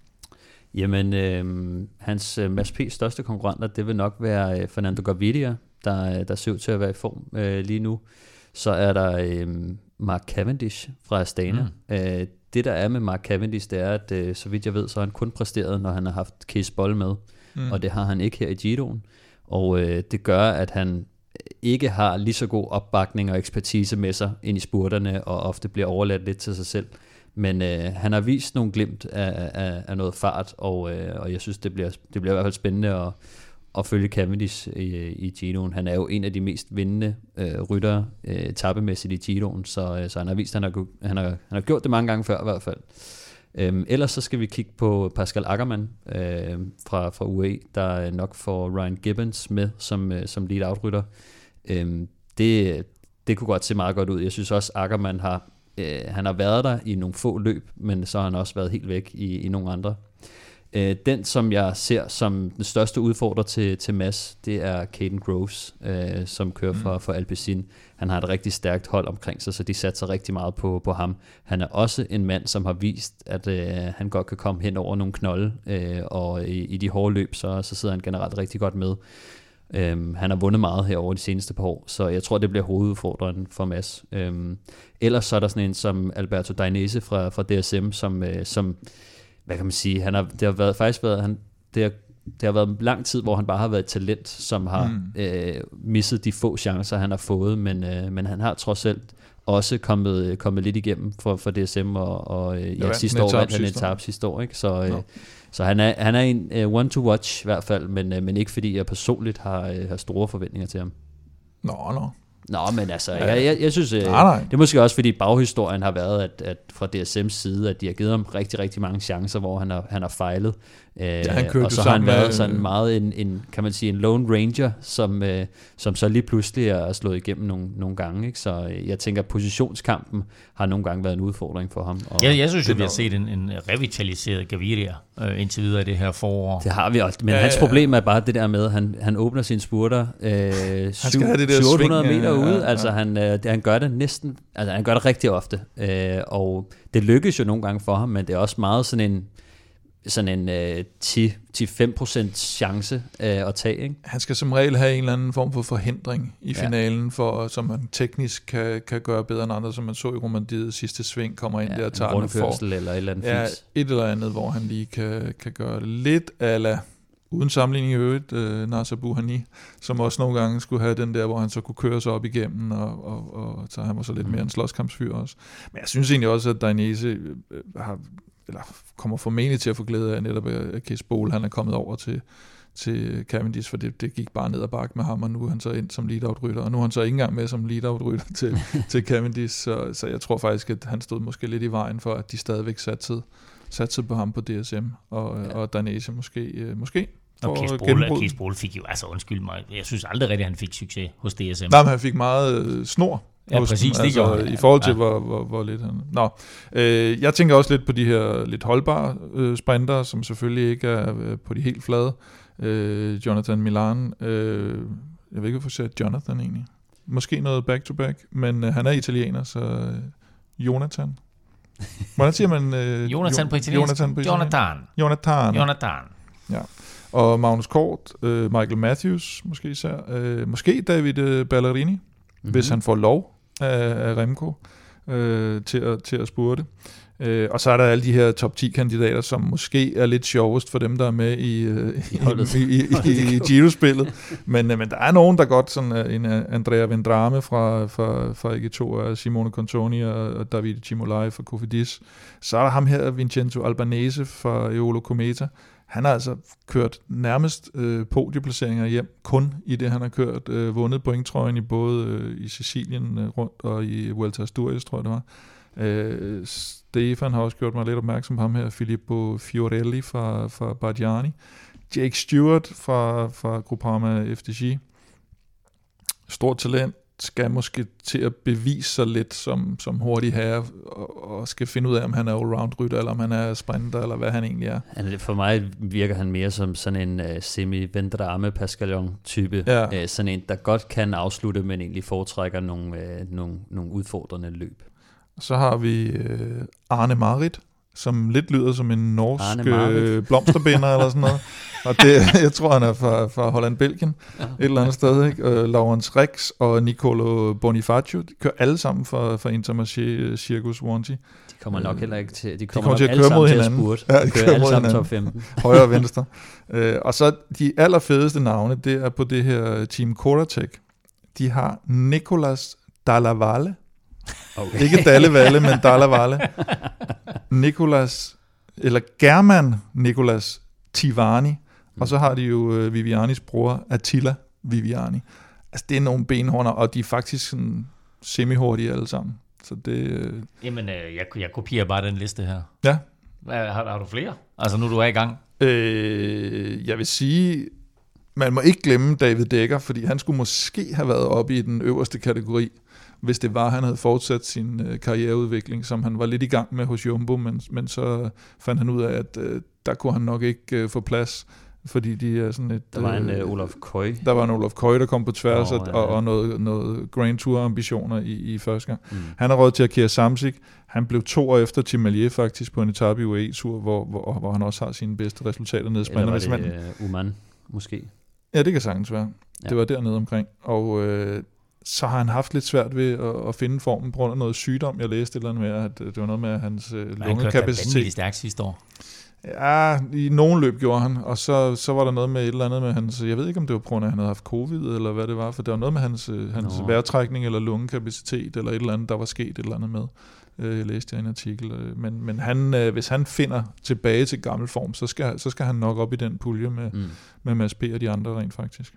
Jamen, øh, hans øh, Mads P's største konkurrenter, det vil nok være øh, Fernando Gaviria, der, der ser ud til at være i form øh, lige nu. Så er der øh, Mark Cavendish fra Astana. Mm. Øh, det der er med Mark Cavendish, det er, at øh, så vidt jeg ved, så har han kun præsteret, når han har haft Cees Bol med. Mm. Og det har han ikke her i Giroen. Og øh, det gør, at han ikke har lige så god opbakning og ekspertise med sig ind i spurterne, og ofte bliver overladt lidt til sig selv. Men øh, han har vist nogle glimt af, af, af noget fart, og, øh, og jeg synes, det bliver, det bliver i hvert fald spændende at, at følge Cavendish i, i Giroen. Han er jo en af de mest vindende øh, ryttere øh, etappemæssigt i Giroen, så, øh, så han har vist, at han har, han, har, han har gjort det mange gange før i hvert fald. Øhm, ellers så skal vi kigge på Pascal Ackermann øh, fra, fra U A E, der nok får Ryan Gibbons med som, øh, som lead-out-rytter. Øhm, det, det kunne godt se meget godt ud. Jeg synes også, Ackermann har, øh, han har været der i nogle få løb, men så har han også været helt væk i, i nogle andre. Øh, den, som jeg ser som den største udfordrer til, til Mads, det er Caden Groves, øh, som kører for, for Alpecin. Han har et rigtig stærkt hold omkring sig, så de satser rigtig meget på, på ham. Han er også en mand, som har vist, at øh, han godt kan komme hen over nogle knolde, øh, og i, i de hårde løb, så, så sidder han generelt rigtig godt med. Um, han har vundet meget her over de seneste par år, så jeg tror, det bliver hovedudfordringen for Mads. Um, ellers så er der sådan en som Alberto Dainese fra, fra D S M, som, uh, som hvad kan man sige, han har, det har været, faktisk været, han, det, har, det har været lang tid, hvor han bare har været et talent, som har mm. øh, misset de få chancer, han har fået, men, øh, men han har trods alt også kommet, kommet lidt igennem for, for D S M, og, og ja, sidste år vandt han en etape sidste år, ikke? Så, øh, no. så han er, han er en uh, one to watch i hvert fald, men, uh, men ikke fordi jeg personligt har, uh, har store forventninger til ham. Nå, nå. Nå, men altså, ja. jeg, jeg, jeg synes, nej, nej. det er måske også, fordi baghistorien har været, at, at fra D S M's side, at de har givet ham rigtig, rigtig mange chancer, hvor han har, han har fejlet. Ja, han og så har han været med, sådan meget en, en, kan man sige, en lone ranger, som, øh, som så lige pludselig er slået igennem nogle, nogle gange. Ikke? Så jeg tænker, at positionskampen har nogle gange været en udfordring for ham. Og ja, jeg synes jo, vi har set en, en revitaliseret Gaviria øh, indtil videre i det her forår. Det har vi også, men ja, hans problem er bare det der med, at han, han åbner sine spurter øh, syv hundrede meter ude. Ja, ja. Altså han, øh, det, han gør det næsten, altså han gør det rigtig ofte, øh, og det lykkes jo nogle gange for ham, men det er også meget sådan en sådan en øh, ti til fem procent chance øh, at tage, ikke? Han skal som regel have en eller anden form for forhindring i ja. finalen, for, som man teknisk kan, kan gøre bedre end andre, som man så i Romandiet sidste sving, kommer ind ja, der og tager den for. Eller et eller andet ja, et eller andet, hvor han lige kan, kan gøre det lidt ala, uden sammenligning i øvrigt, øh, Nasser Bouhanni, som også nogle gange skulle have den der, hvor han så kunne køre sig op igennem, og, og, og så han var så lidt mere en slåskampsfyr også. Men jeg synes egentlig også, at Dainese øh, har eller kommer formentlig til at få glæde af netop at Cees Bol, han er kommet over til, til Cavendish, for det, det gik bare ned ad bakke med ham, og nu er han så ind som lead-out-rytter, og nu er han så ikke engang med som lead-out-rytter til, til Cavendish, så, så jeg tror faktisk, at han stod måske lidt i vejen for, at de stadigvæk satte satte på ham på D S M, og, ja. og Dainese måske, øh, måske og Cees Bol fik jo, altså undskyld mig, jeg synes aldrig rigtigt, han fik succes hos D S M. Nej, men han fik meget øh, snor. Ja, præcis, det altså, gjorde i forhold til, ja. hvor, hvor, hvor lidt han... Nå, øh, jeg tænker også lidt på de her lidt holdbare øh, sprinter, som selvfølgelig ikke er øh, på de helt flade. Øh, Jonathan Milan, øh, jeg ved ikke, hvorfor jeg siger Jonathan egentlig. Måske noget back-to-back, men øh, han er italiener, så øh, Jonathan. Hvordan siger man? Øh, Jonathan på italiensk? Jonathan. På Jonathan. Jonathan. Jonathan. Ja. Og Magnus Kort, øh, Michael Matthews, måske især. Øh, måske David øh, Ballerini, mm-hmm. hvis han får lov af, af Remco øh, til, at, til at spurte. Øh, og så er der alle de her top ti kandidater, som måske er lidt sjovest for dem, der er med i, øh, i, i, i, i, i Giro-spillet. Men, øh, men der er nogen, der godt, sådan uh, en uh, Andrea Vendrame fra, fra, fra A G to, og Simone Contoni og, og Davide Cimolai fra Cofidis. Så er der ham her, Vincenzo Albanese fra Eolo Cometa. Han har altså kørt nærmest øh, podieplaceringer hjem, kun i det, han har kørt. Øh, vundet pointtrøjen i både øh, i Sicilien øh, rundt og i Vuelta Asturias, tror jeg det var. Øh, Stefan har også gjort mig lidt opmærksom på ham her, Filippo Fiorelli fra, fra Bardiani. Jake Stewart fra, fra Groupama F D G. Stort talent. Skal måske til at bevise sig lidt som, som hurtig herre, og, og skal finde ud af, om han er allround-rytter, eller om han er sprinter, eller hvad han egentlig er. For mig virker han mere som sådan en uh, semi-Vendrame-Pascalon-type. Ja. Uh, sådan en, der godt kan afslutte, men egentlig foretrækker nogle, uh, nogle, nogle udfordrende løb. Så har vi uh, Arne Marit, som lidt lyder som en norsk øh, blomsterbinder eller sådan noget. Og det, jeg tror, han er fra, fra Holland-Belgien, ja. Et eller andet sted. Ikke? Uh, Laurence Rex og Nicolo Bonifacio, de kører alle sammen fra, fra Intermarché Circus Wanty. De kommer nok heller ikke til, de de kommer, kommer til at køre mod hinanden. Spurt. Ja, de, de kører, kører alle mod sammen hinanden. top femten. Højre og venstre. Uh, og så de allerfedeste navne, det er på det her Team Coratec. De har Nicolas Dallavalle. Okay. Ikke Dallevalle, men Dallavalle. Nicolas, eller German Nicolas Tivani. Mm. Og så har de jo uh, Vivianis bror, Attila Viviani. Altså, det er nogle benhorner, og de er faktisk sådan semi-hurtige alle sammen. Så det... Uh... Jamen, øh, jeg, jeg kopierer bare den liste her. Ja. Har, har du flere? Altså, nu du er i gang. Øh, jeg vil sige... Man må ikke glemme David Dekker, fordi han skulle måske have været oppe i den øverste kategori, hvis det var, han havde fortsat sin øh, karriereudvikling, som han var lidt i gang med hos Jumbo, men, men så fandt han ud af, at øh, der kunne han nok ikke øh, få plads, fordi de er sådan et... Der var en øh, Olaf Koy. Der var en Olaf Koy, der kom på tværs, oh, ja, ja. og, og noget, noget Grand Tour-ambitioner i, i første gang. Mm. Han har råd til at kære Samsic. Han blev to år efter Timalier faktisk på en etape i U A E-tur, hvor, hvor, hvor han også har sine bedste resultater nede i Eller var det uh, Uman, måske? Ja, det kan sagtens være. Ja. Det var dernede omkring. Og øh, så har han haft lidt svært ved at, at finde formen på grund af noget sygdom. Jeg læste et eller andet med, at det var noget med hans øh, lungekapacitet. Han kørte vanvittigt stærkt sidste år. Ja, i nogen løb gjorde han. Og så, så var der noget med et eller andet med hans... Jeg ved ikke, om det var på grund af, at han havde haft covid, eller hvad det var. For det var noget med hans, hans vejrtrækning eller lungekapacitet, eller et eller andet, der var sket et eller andet med. Jeg læste jeg en artikel. Men, men han, hvis han finder tilbage til gammel form, så skal, så skal han nok op i den pulje med, mm. med Mads P. og de andre rent faktisk.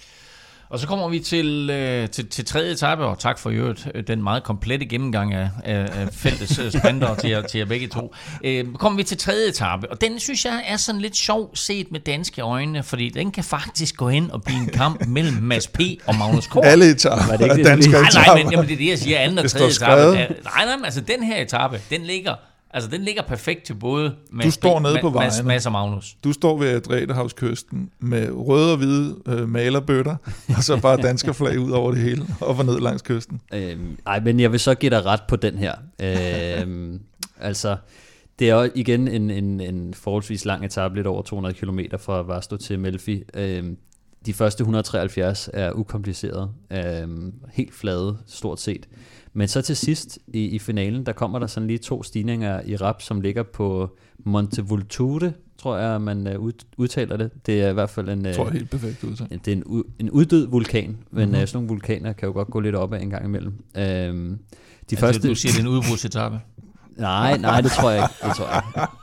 Og så kommer vi til, øh, til, til tredje etape, og tak for øvrigt den meget komplette gennemgang af, af, af feltets sprinter til, til jer begge to. Øh, kommer vi til tredje etape, og den synes jeg er sådan lidt sjov set med danske øjne, fordi den kan faktisk gå ind og blive en kamp mellem Mads P. og Magnus Kort. Alle etaper er danske etaper. Nej, nej, men jamen, det er det, jeg siger, anden og tredje etape. Nej, nej, men altså den her etape, den ligger... Altså, den ligger perfekt til både Mads, du står nede på Mads, Mads og Magnus. Du står ved Adriaterhavskysten med røde og hvide øh, malerbøtter, og så bare danskerflag ud over det hele, op og ned langs kysten. Øhm, ej, men jeg vil så give dig ret på den her. Øhm, altså, det er igen en, en, en forholdsvis lang etape, lidt over to hundrede kilometer fra Vasto til Melfi. Øhm, de første et hundrede og treoghalvfjerds er ukomplicerede, øhm, helt flade stort set. Men så til sidst i, i finalen, der kommer der sådan lige to stigninger i rap, som ligger på Monte Vulture, tror jeg, man uh, udtaler det. Det er i hvert fald en... Jeg tror, helt perfekt udtalt. Det er en, en uddød vulkan, men mm-hmm. uh, sådan nogle vulkaner kan jo godt gå lidt op af en gang imellem. Øhm, de altså, første... Du siger, det er en udbrudsetappe? nej, nej, det tror jeg ikke. Det tror jeg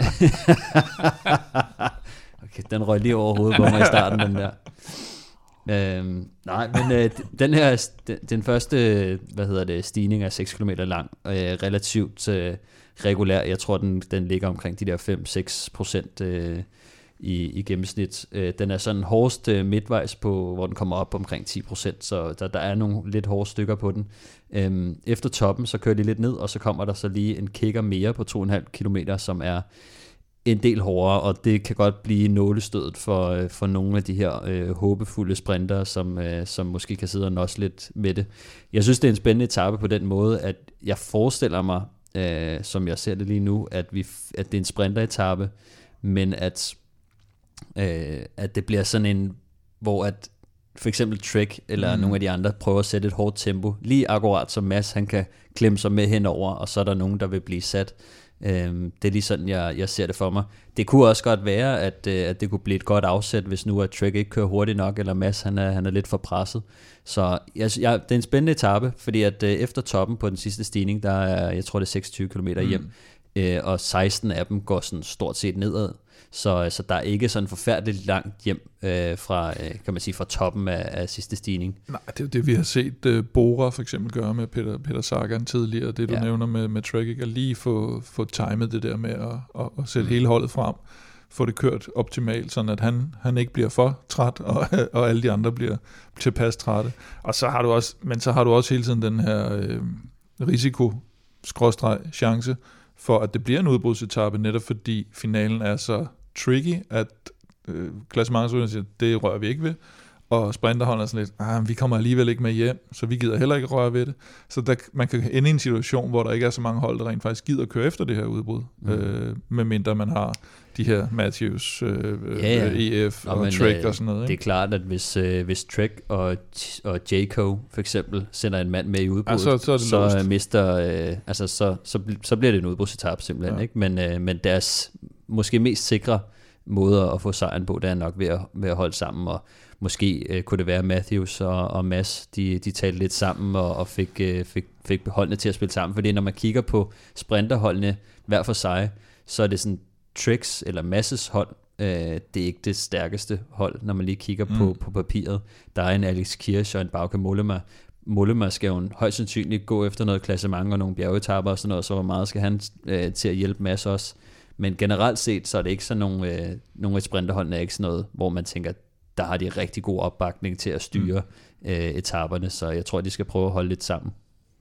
okay, den røg lige over hovedet på mig i starten, den der. Øhm, nej, men øh, den her, den, den første, hvad hedder det, stigning er seks kilometer lang, øh, relativt øh, regulær. Jeg tror, den, den ligger omkring de der fem til seks procent øh, i, i gennemsnit. Øh, den er sådan hårdest øh, midtvejs på, hvor den kommer op omkring ti procent, så der, der er nogle lidt hårde stykker på den. Øhm, efter toppen, så kører de lidt ned, og så kommer der så lige en kicker mere på to komma fem kilometer, som er en del hårdere, og det kan godt blive nålestødet for, for nogle af de her øh, håbefulde sprintere, som, øh, som måske kan sidde og nås lidt med det. Jeg synes, det er en spændende etape på den måde, at jeg forestiller mig, øh, som jeg ser det lige nu, at, vi, at det er en sprinteretape, men at, øh, at det bliver sådan en, hvor at for eksempel Trek eller mm. nogle af de andre prøver at sætte et hårdt tempo, lige akkurat som Mads, han kan klemme sig med henover, og så er der nogen, der vil blive sat Øhm, det er lige sådan, jeg, jeg ser det for mig. Det kunne også godt være, at, øh, at det kunne blive et godt afsæt, hvis nu at Trek ikke kører hurtigt nok, eller Mads han er, han er lidt for presset. Så jeg, jeg, det er en spændende etape, fordi at øh, efter toppen på den sidste stigning, der er, jeg tror det er seksogtyve kilometer hjem, mm. øh, og seksten af dem går sådan stort set nedad. Så, så der er ikke sådan forfærdeligt langt hjem øh, fra, øh, kan man sige, fra toppen af, af sidste stigning. Nej, det er jo det, vi har set uh, Bora for eksempel gøre med Peter, Peter Sagan tidligere, det du ja. nævner med, med Trek, at lige få, få timet det der med at, at, at sætte mm. hele holdet frem, få det kørt optimalt, sådan at han, han ikke bliver for træt, og, og alle de andre bliver tilpas trætte. Og så har du også, men så har du også hele tiden den her øh, risiko-chance for, at det bliver en udbrudsetappe, netop fordi finalen er så tricky, at øh, klassementsrytterne siger, det rører vi ikke ved, og sprinterholdene er sådan lidt, ah, vi kommer alligevel ikke med hjem, så vi gider heller ikke røre ved det. Så der, man kan ende i en situation, hvor der ikke er så mange hold, der rent faktisk gider køre efter det her udbrud, mm. øh, medmindre man har de her Matthews, øh, ja, ja. E F og, og Trek øh, og sådan noget. Ikke? Det er klart, at hvis, øh, hvis Trek og, og Jayco for eksempel sender en mand med i udbruddet, ja, så, så, så mister, øh, altså så, så, så bliver det en udbrudsetap simpelthen, ja. Ikke? Men, øh, men deres måske mest sikre måder at få sejren på, det er nok ved at, ved at holde sammen, og måske øh, kunne det være Matthews og, og Mads, de, de talte lidt sammen og, og fik, øh, fik, fik holdene til at spille sammen, fordi når man kigger på sprinterholdene hver for sig, så er det sådan Treks eller Masses hold, øh, det er ikke det stærkeste hold, når man lige kigger mm. på, på papiret. Der er en Alex Kirch og en Bauke Mollema. Mollema skal jo højst sandsynligt gå efter noget klassement og nogle bjergetapper og sådan noget, så hvor meget skal han øh, til at hjælpe Mads også. Men generelt set, så er det ikke sådan nogle, øh, nogle af sprinterholdene er ikke sådan noget, hvor man tænker, der har de rigtig god opbakning til at styre mm. øh, etaperne, så jeg tror, de skal prøve at holde lidt sammen.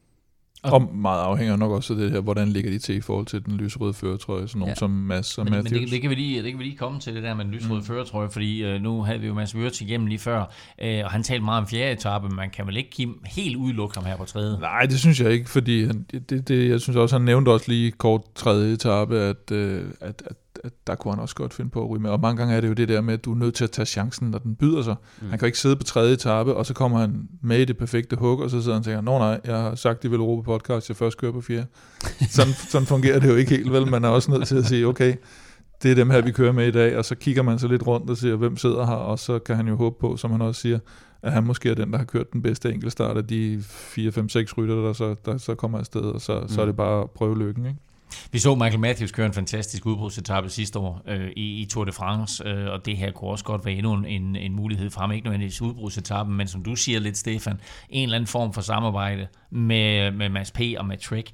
Og meget afhænger nok også af det her, hvordan ligger de til i forhold til den lyserøde førertrøje, sådan nogen ja. som Mads og men, Matthews. Men det, det, kan vi lige, det kan vi lige komme til, det der med den lyserøde mm. førertrøje, fordi øh, nu havde vi jo Mads Wirtz igennem lige før, øh, og han talte meget om fjerde etape, men man kan vel ikke helt udelukke ham her på tredje? Nej, det synes jeg ikke, fordi han, det, det, jeg synes også, han nævnte også lige kort tredje etape, at, øh, at, at at der kunne han også godt finde på at ryge med. Og mange gange er det jo det der med, at du er nødt til at tage chancen, når den byder sig. Mm. Han kan ikke sidde på tredje etape, og så kommer han med i det perfekte hug, og så sidder han og tænker, nå nej, jeg har sagt i Velropa podcast, jeg først kører på fjerde. Sådan, sådan fungerer det jo ikke helt vel. Man er også nødt til at sige, okay, det er dem her, vi kører med i dag, og så kigger man så lidt rundt og siger, hvem sidder her, og så kan han jo håbe på, som han også siger, at han måske er den, der har kørt den bedste enkeltstart af de fire, fem, seks rytter, der så, der så kommer afsted, og så, mm. så er det bare at prøve lykken, ikke? Vi så Michael Matthews køre en fantastisk udbrudsetappe sidste år øh, i, i Tour de France, øh, og det her kunne også godt være endnu en, en mulighed for ham. Ikke nødvendigvis udbrudsetappen, men som du siger lidt, Stefan, en eller anden form for samarbejde med, med Mads P. og med Trek.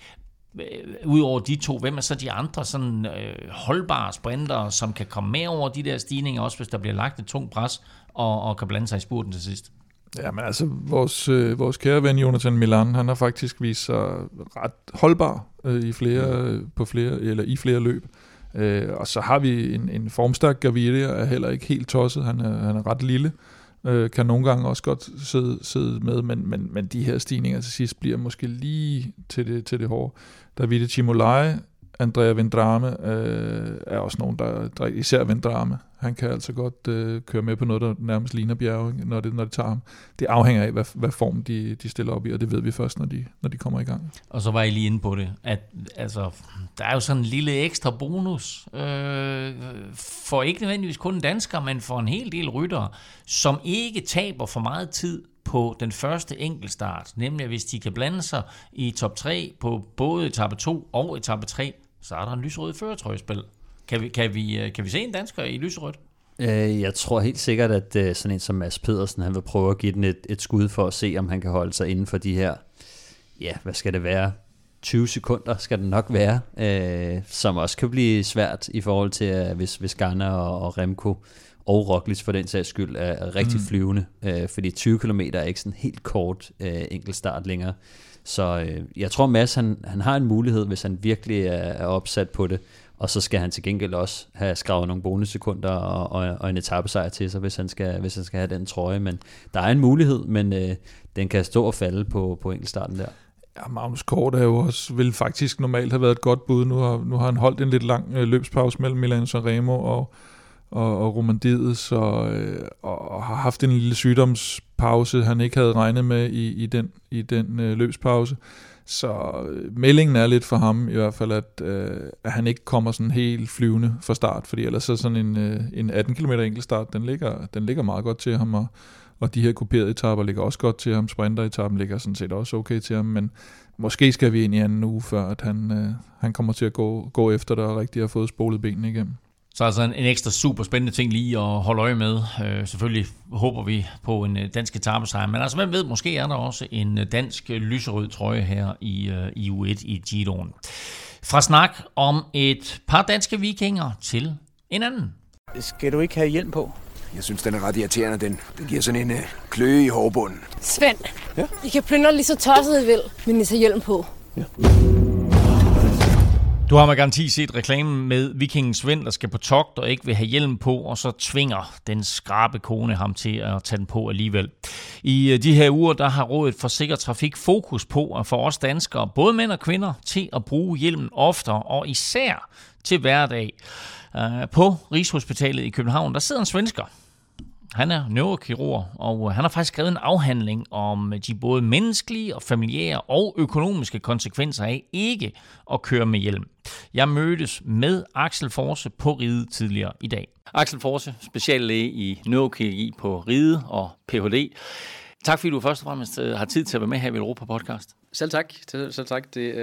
Udover de to, hvem er så de andre sådan øh, holdbare sprintere, som kan komme med over de der stigninger, også hvis der bliver lagt et tungt pres, og, og kan blande sig i spurten til sidst? Ja, men altså, vores, øh, vores kære ven Jonathan Milan, han har faktisk vist sig ret holdbar øh, i flere, øh, på flere, eller i flere løb. Øh, og så har vi en, en formstærk Gaviria, er heller ikke helt tosset, han er, han er ret lille, øh, kan nogle gange også godt sidde, sidde med, men, men, men de her stigninger til sidst bliver måske lige til det, til det hårde. Davide Cimolai, Andrea Vendrame øh, er også nogen, der, der især Vendrame, han kan altså godt øh, køre med på noget, der nærmest ligner bjerge, når det, når det tager ham. Det afhænger af, hvad, hvad form de, de stiller op i, og det ved vi først, når de, når de kommer i gang. Og så var I lige inde på det, at altså, der er jo sådan en lille ekstra bonus, øh, for ikke nødvendigvis kun danskere, men for en hel del ryttere, som ikke taber for meget tid på den første enkeltstart, nemlig at hvis de kan blande sig i top tre på både etape to og etape tre, så er der en lyserød førertrøjespil. Kan vi, kan, vi, kan vi se en dansker i lyserødt? Jeg tror helt sikkert, at sådan en som Mads Pedersen, han vil prøve at give den et, et skud for at se, om han kan holde sig inden for de her, ja, hvad skal det være, tyve sekunder skal det nok være, øh, som også kan blive svært i forhold til, at hvis, hvis Ganna og, og Remco og Roglic for den sags skyld er rigtig mm. flyvende, øh, fordi tyve kilometer er ikke sådan helt kort øh, enkeltstart længere. Så øh, jeg tror Mads, han, han har en mulighed, hvis han virkelig er, er opsat på det, og så skal han til gengæld også have skravet nogle bonussekunder og, og, og en etapesejr til sig, hvis han, skal, hvis han skal have den trøje. Men der er en mulighed, men øh, den kan stå og falde på, på enkeltstarten der. Ja, Magnus Kort er jo også, vil faktisk normalt have været et godt bud. Nu har, nu har han holdt en lidt lang øh, løbspause mellem Milan Sanremo og, og, og Romandiet, så, øh, og har haft en lille sygdomspause, han ikke havde regnet med i, i den, i den øh, løbspause. Så meldingen er lidt for ham i hvert fald, at, øh, at han ikke kommer sådan helt flyvende fra start, fordi ellers så sådan en, øh, en atten kilometer enkeltstart, den ligger, den ligger meget godt til ham, og, og de her kuperede etaper ligger også godt til ham, sprinteretappen ligger sådan set også okay til ham, men måske skal vi ind i anden uge, før at han, øh, han kommer til at gå, gå efter det og rigtig har fået spolet benene igennem. Så altså en, en ekstra super spændende ting lige at holde øje med. Øh, selvfølgelig håber vi på en dansk etapesejr, men altså hvem ved, måske er der også en dansk lyserød trøje her i, uh, i U et i Giroen. Fra snak om et par danske vikinger til en anden. Skal du ikke have hjelm på? Jeg synes, den er ret irriterende, den. Den giver sådan en uh, kløe i hårbunden. Svend, ja? I kan plyndre lige så tosset I vil, men I tager hjelm på. Ja. Du har med garanti set reklamen med vikingen Svend, der skal på togt og ikke vil have hjelm på, og så tvinger den skrabe kone ham til at tage den på alligevel. I de her uger, der har Rådet for Sikker Trafik fokus på at få os danskere, både mænd og kvinder, til at bruge hjelmen oftere og især til hverdag. På Rigshospitalet i København, der sidder en svensker. Han er neurokirurg, og han har faktisk skrevet en afhandling om de både menneskelige og familiære og økonomiske konsekvenser af ikke at køre med hjelm. Jeg mødtes med Axel Forse på Ride tidligere i dag. Axel Forse, speciallæge i neurokirurgi på Ride og P H D. Tak fordi du først og fremmest har tid til at være med her i Europa Podcast. Selv tak. Selv tak. Det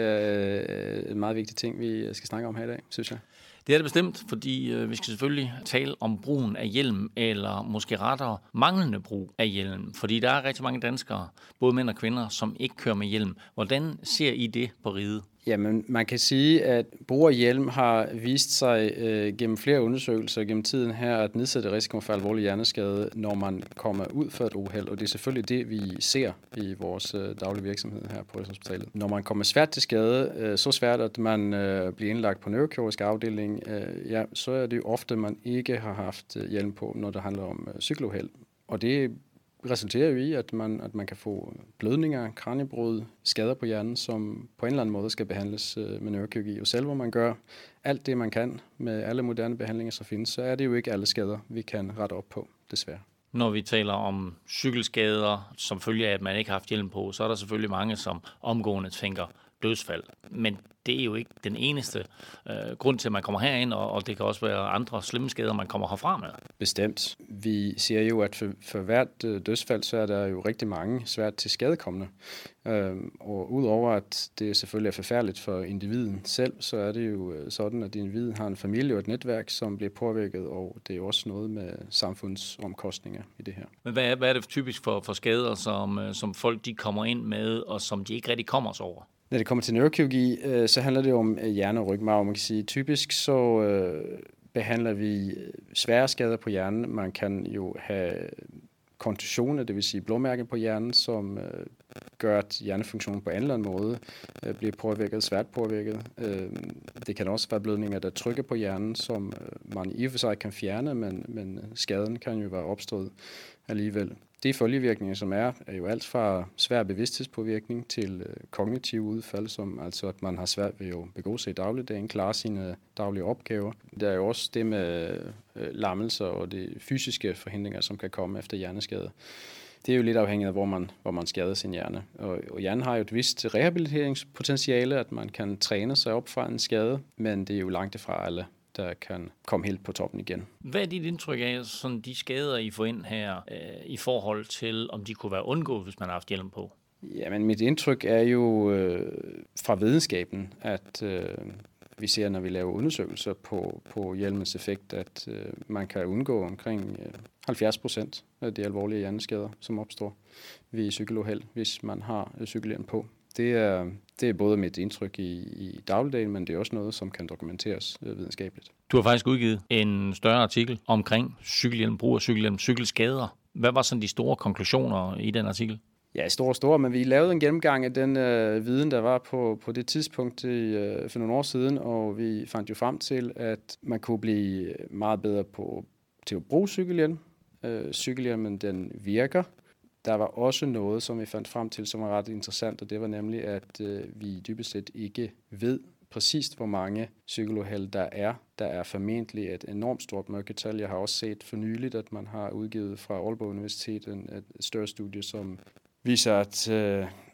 er en meget vigtig ting, vi skal snakke om her i dag, synes jeg. Det er det bestemt, fordi øh, vi skal selvfølgelig tale om brugen af hjelm, eller måske rettere manglende brug af hjelm. Fordi der er rigtig mange danskere, både mænd og kvinder, som ikke kører med hjelm. Hvordan ser I det på Ride? Jamen, man kan sige, at brug af hjelm har vist sig øh, gennem flere undersøgelser gennem tiden her, at nedsætte risikoen for alvorlig hjerneskade, når man kommer ud for et uheld. Og det er selvfølgelig det, vi ser i vores øh, daglige virksomhed her på Rigshospitalet. Når man kommer svært til skade, øh, så svært, at man øh, bliver indlagt på neurokirurgisk afdeling, øh, ja, så er det jo ofte, man ikke har haft øh, hjelm på, når det handler om øh, cykeluheld. Og det resulterer jo i, at man, at man kan få blødninger, kraniebrud, skader på hjernen, som på en eller anden måde skal behandles med neurokirurgi. Og selv hvor man gør alt det, man kan med alle moderne behandlinger, så findes, så er det jo ikke alle skader, vi kan rette op på, desværre. Når vi taler om cykelskader, som følge af, at man ikke har haft hjelm på, så er der selvfølgelig mange, som omgående tænker dødsfald. Men det er jo ikke den eneste øh, grund til, at man kommer herind, og, og det kan også være andre slemme skader, man kommer herfra med. Bestemt. Vi siger jo, at for, for hvert dødsfald, så er der jo rigtig mange svært til skadekommende. Øhm, og udover at det selvfølgelig er forfærdeligt for individen selv, så er det jo sådan, at individet har en familie og et netværk, som bliver påvirket, og det er jo også noget med samfundsomkostninger i det her. Men hvad er, hvad er det typisk for, for skader, som, som folk de kommer ind med, og som de ikke rigtig kommer sig over? Når det kommer til neurokirurgi, øh, så handler det om hjerne- og rygmarv. Man kan sige, typisk så øh, behandler vi svære skader på hjernen. Man kan jo have kontusioner, det vil sige blåmærker på hjernen, som øh, gør, at hjernefunktionen på en eller anden måde øh, bliver påvirket, svært påvirket. Øh, det kan også være blødninger, der trykker på hjernen, som øh, man i og for sig kan fjerne, men, men skaden kan jo være opstået alligevel. De følgevirkninger, som er, er jo alt fra svær bevidsthedspåvirkning til øh, kognitiv udfald, som altså at man har svært ved at begå sig i dagligdagen, klare sine daglige opgaver. Der er jo også det med øh, lammelser og de fysiske forhindringer, som kan komme efter hjerneskade. Det er jo lidt afhængigt af, hvor man, hvor man skader sin hjerne. Og, og hjernen har jo et vist rehabiliteringspotentiale, at man kan træne sig op fra en skade, men det er jo langt fra alle, der kan komme helt på toppen igen. Hvad er dit indtryk af sådan de skader, I får ind her, øh, i forhold til, om de kunne være undgået, hvis man har haft hjelm på? Jamen, mit indtryk er jo øh, fra videnskaben, at øh, vi ser, når vi laver undersøgelser på, på hjelmens effekt, at øh, man kan undgå omkring øh, halvfjerds procent af de alvorlige hjerneskader, som opstår ved cykeluheld, hvis man har øh, cykelhjelm på. Det er, det er både mit indtryk i, i dagligdagen, men det er også noget, som kan dokumenteres øh, videnskabeligt. Du har faktisk udgivet en større artikel omkring cykelhjelm, brug af cykelhjelm, cykelskader. Hvad var sådan de store konklusioner i den artikel? Ja, store, store, men vi lavede en gennemgang af den øh, viden, der var på, på det tidspunkt i, øh, for nogle år siden, og vi fandt jo frem til, at man kunne blive meget bedre på, til at bruge cykelhjelm. Øh, cykelhjelmen, den virker. Der var også noget, som vi fandt frem til, som var ret interessant, og det var nemlig, at øh, vi dybest set ikke ved præcist, hvor mange cykeluheld der er. Der er formentlig et enormt stort mørketal. Jeg har også set for nyligt, at man har udgivet fra Aalborg Universitet en, et større studie, som viser, at, øh,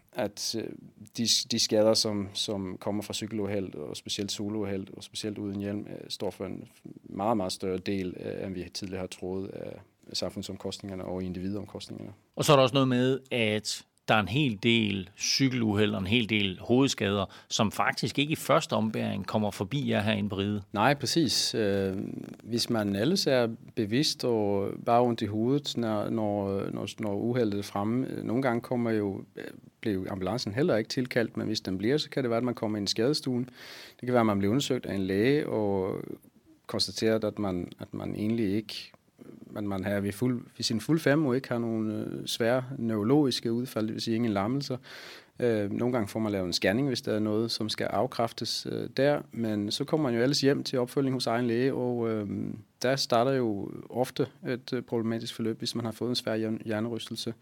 at de, de skader, som, som kommer fra cykeluheld, og specielt solouheld, og specielt uden hjelm, står for en meget, meget større del, end vi tidligere har troet af samfundsomkostningerne og individomkostningerne. Og så er der også noget med, at der er en hel del cykeluheld og en hel del hovedskader, som faktisk ikke i første ombæring kommer forbi jer herinde på Riget. Nej, præcis. Hvis man ellers er bevidst og bare ondt i hovedet, når, når, når, når uheldet er fremme, nogle gange kommer jo, bliver ambulancen heller ikke tilkaldt, men hvis den bliver, så kan det være, at man kommer ind i skadestuen. Det kan være, at man bliver undersøgt af en læge og konstateret, at man, at man egentlig ikke man, man har ved, fuld, ved sin fuld fem og ikke har nogle øh, svære neurologiske udfald, det vil sige ingen lammelser. Øh, nogle gange får man lavet en scanning, hvis der er noget, som skal afkræftes øh, der, men så kommer man jo ellers hjem til opfølgning hos egen læge, og øh, der starter jo ofte et øh, problematisk forløb, hvis man har fået en svær hjernerystelse,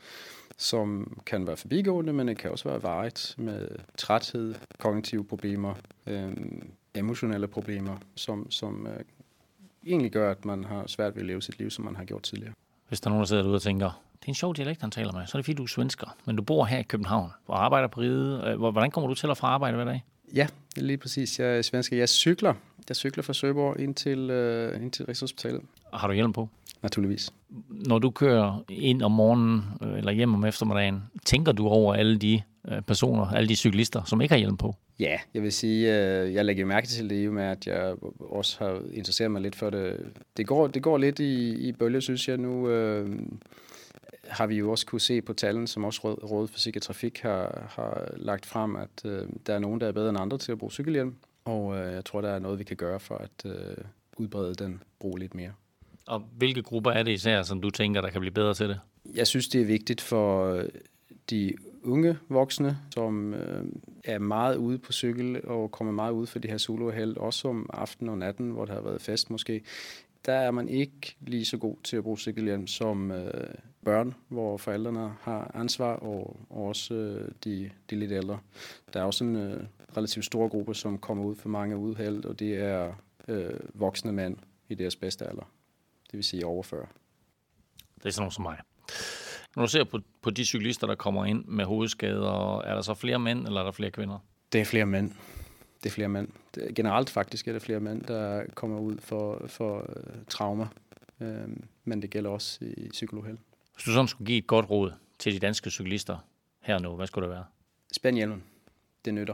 som kan være forbigående, men det kan også være varigt med træthed, kognitive problemer, øh, emotionelle problemer, som, som øh, egentlig gør, at man har svært ved at leve sit liv, som man har gjort tidligere. Hvis der er nogen, der sidder derude og tænker, det er en sjov dialekt, han taler med, så er det fordi, du er svensker, men du bor her i København og arbejder på Riget. Hvordan kommer du til og fra arbejde hver dag? Ja, det er lige præcis. Jeg er svensker. Jeg cykler. Jeg cykler fra Søborg ind til, uh, ind til Rigshospitalet. Har du hjelm på? Naturligvis. Når du kører ind om morgenen eller hjem om eftermiddagen, tænker du over alle de personer, alle de cyklister, som ikke har hjelm på? Ja, jeg vil sige, jeg lægger mærke til det, med at jeg også har interesseret mig lidt for det. Det går, det går lidt i, i bølger, synes jeg. Nu øh, har vi jo også kunne se på tallene, som også Rådet for Sikker Trafik har, har lagt frem, at øh, der er nogen, der er bedre end andre til at bruge cykelhjelm. Og øh, jeg tror, der er noget, vi kan gøre for at øh, udbrede den brug lidt mere. Og hvilke grupper er det især, som du tænker, der kan blive bedre til det? Jeg synes, det er vigtigt for de unge voksne, som øh, er meget ude på cykel og kommer meget ud for de her soloheld, også om aftenen og natten, hvor der har været fest måske. Der er man ikke lige så god til at bruge cykelhjelm som øh, børn, hvor forældrene har ansvar, og, og også øh, de, de lidt ældre. Der er også en øh, relativt stor gruppe, som kommer ud for mange uheld, og det er øh, voksne mænd i deres bedste alder. Det vil sige over fyrre. Det er sådan nogen som mig. Når du ser på, på de cyklister, der kommer ind med hovedskader, er der så flere mænd, eller er der flere kvinder? Det er flere mænd. Det er flere mænd. Det, generelt faktisk er det flere mænd, der kommer ud for, for uh, traumer. Um, men det gælder også i cykeluheld. Hvis du sådan skulle give et godt råd til de danske cyklister her nu, hvad skulle det være? Spænd hjelmen. Det nytter.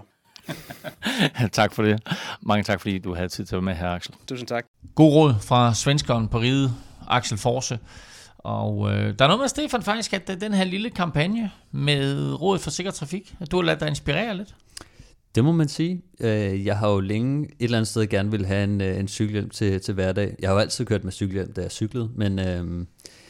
Tak for det. Mange tak, fordi du havde tid til at være med her, Axel. Tusind tak. God råd fra svenskeren på Riget, Axel Forse. Og øh, der er noget med, Stefan, faktisk, at den her lille kampagne med Rådet for Sikker Trafik, at du har ladet dig inspirere lidt. Det må man sige. Jeg har jo længe et eller andet sted gerne ville have en, en cykelhjelm til, til hverdag. Jeg har jo altid kørt med cykelhjelm, da jeg cyklede, men, øh,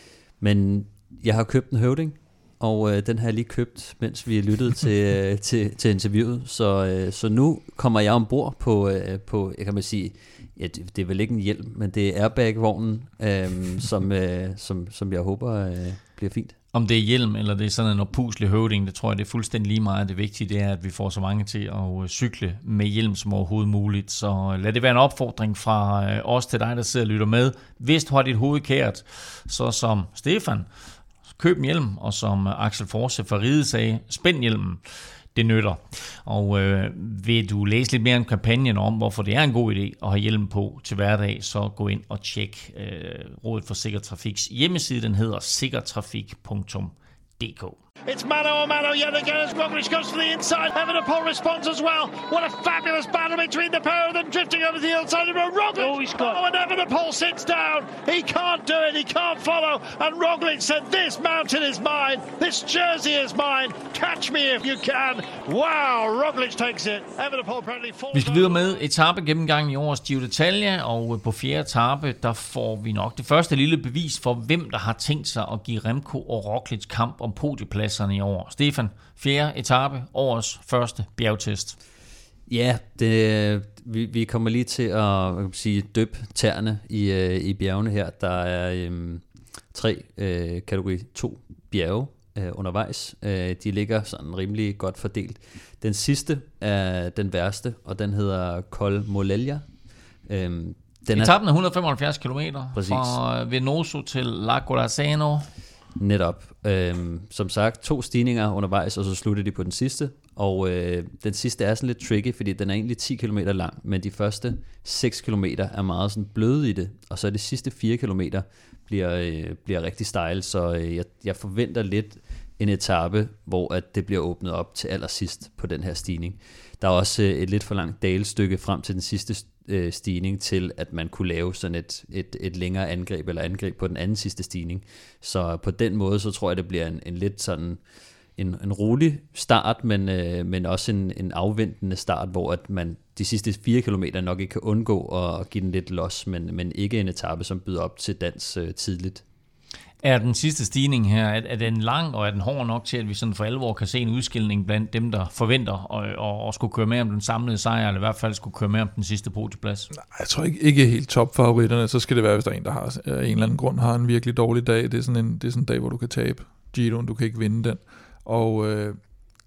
men jeg har købt en Høvding, og øh, den har jeg lige købt, mens vi lyttede til, til, til interviewet. Så, øh, så nu kommer jeg ombord på, øh, på, jeg kan man sige, ja, det, det er vel ikke en hjelm, men det er airbag-vognen, øh, som, øh, som, som jeg håber øh, bliver fint. Om det er hjelm, eller det er sådan en opuslig Høvding, det tror jeg, det er fuldstændig lige meget. Det vigtige det er, at vi får så mange til at cykle med hjelm som overhovedet muligt. Så lad det være en opfordring fra os til dig, der sidder og lytter med. Hvis du har dit hoved kært, så som Stefan, køb en hjelm, og som Axel Forse fra Riget sagde, spænd hjelmen. Det nytter. Og øh, vil du læse lidt mere om kampagnen om, hvorfor det er en god idé at have hjelm på til hverdag, så gå ind og tjek øh, Rådet for Sikker Trafiks hjemmeside. Den hedder sikkertrafik punktum d k. It's mano a mano yet again as Roglic goes to the inside. Evenepoel responds as well. What a fabulous battle between the pair of them, drifting over the outside of Roglic. Oh, he's got... oh, and Evenepoel sits down. He can't do it. He can't follow. And Roglic said, this mountain is mine. This jersey is mine. Catch me if you can. Wow, Roglic takes it. Evenepoel apparently falls. Vi skal videre med etape gennemgang i årets Giro d'Italia, og på fjerde etape, der får vi nok det første lille bevis for, hvem der har tænkt sig at give Remco og Roglic kamp om podiepladserne i år. Stefan, fjerde etape, årets første bjergtest. Ja, det, vi, vi kommer lige til at kan sige, døbe tæerne i, øh, i bjergene her. Der er øh, tre øh, kategori to bjerge øh, undervejs. Øh, de ligger sådan rimelig godt fordelt. Den sidste er den værste, og den hedder Col Molelia. Øh, Den Etappen er et hundrede og femoghalvfjerds kilometer fra Venoso til La Colasano. Netop. Øhm, som sagt, to stigninger undervejs, og så slutter de på den sidste. Og øh, den sidste er sådan lidt tricky, fordi den er egentlig ti kilometer lang, men de første seks kilometer er meget sådan bløde i det, og så de sidste fire kilometer bliver, øh, bliver rigtig stejl, så øh, jeg, jeg forventer lidt en etape, hvor at det bliver åbnet op til allersidst på den her stigning. Der er også øh, et lidt for langt dalstykke frem til den sidste øh, stigning til, at man kunne lave sådan et, et, et længere angreb, eller angreb på den anden sidste stigning. Så på den måde, så tror jeg, det bliver en, en lidt sådan en, en rolig start, men, øh, men også en, en afventende start, hvor at man de sidste fire kilometer nok ikke kan undgå at, at give den lidt los, men, men ikke en etape, som byder op til dans øh, tidligt. Er den sidste stigning her, er, er den lang, og er den hård nok til, at vi sådan for alvor kan se en udskilning blandt dem, der forventer at, at, at skulle køre med om den samlede sejr, eller i hvert fald skulle køre med om den sidste podieplads? Nej, jeg tror ikke, ikke helt topfavoritterne. Så skal det være, hvis der er en, der har af en eller anden grund har en virkelig dårlig dag. Det er sådan en, det er sådan en dag, hvor du kan tabe Giroen, du kan ikke vinde den. Og øh,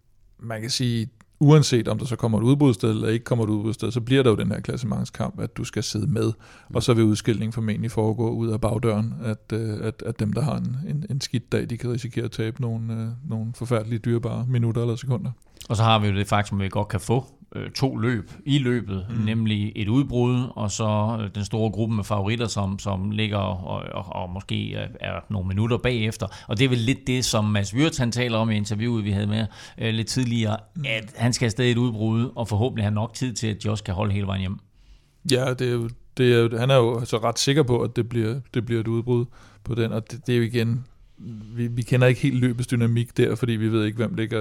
man kan sige, uanset om der så kommer et udbrudsted eller ikke kommer et udbrudsted, så bliver der jo den her klassementskamp, at du skal sidde med, mm. og så vil udskillingen formentlig foregå ud af bagdøren, at, at, at dem, der har en, en, en skidt dag, de kan risikere at tabe nogle, nogle forfærdelige dyrebare minutter eller sekunder. Og så har vi jo det faktum, at vi godt kan få øh, to løb i løbet, mm. nemlig et udbrud, og så øh, den store gruppe med favoritter, som, som ligger og, og, og måske er, er nogle minutter bagefter. Og det er vel lidt det, som Mads Wirtz, han taler om i interviewet, vi havde med øh, lidt tidligere, at han skal afsted et udbrud, og forhåbentlig have nok tid til, at Josh kan holde hele vejen hjem. Ja, det er jo, det er jo, han er jo så ret sikker på, at det bliver, det bliver et udbrud på den, og det, det er jo igen, vi, vi kender ikke helt løbets dynamik der, fordi vi ved ikke, hvem ligger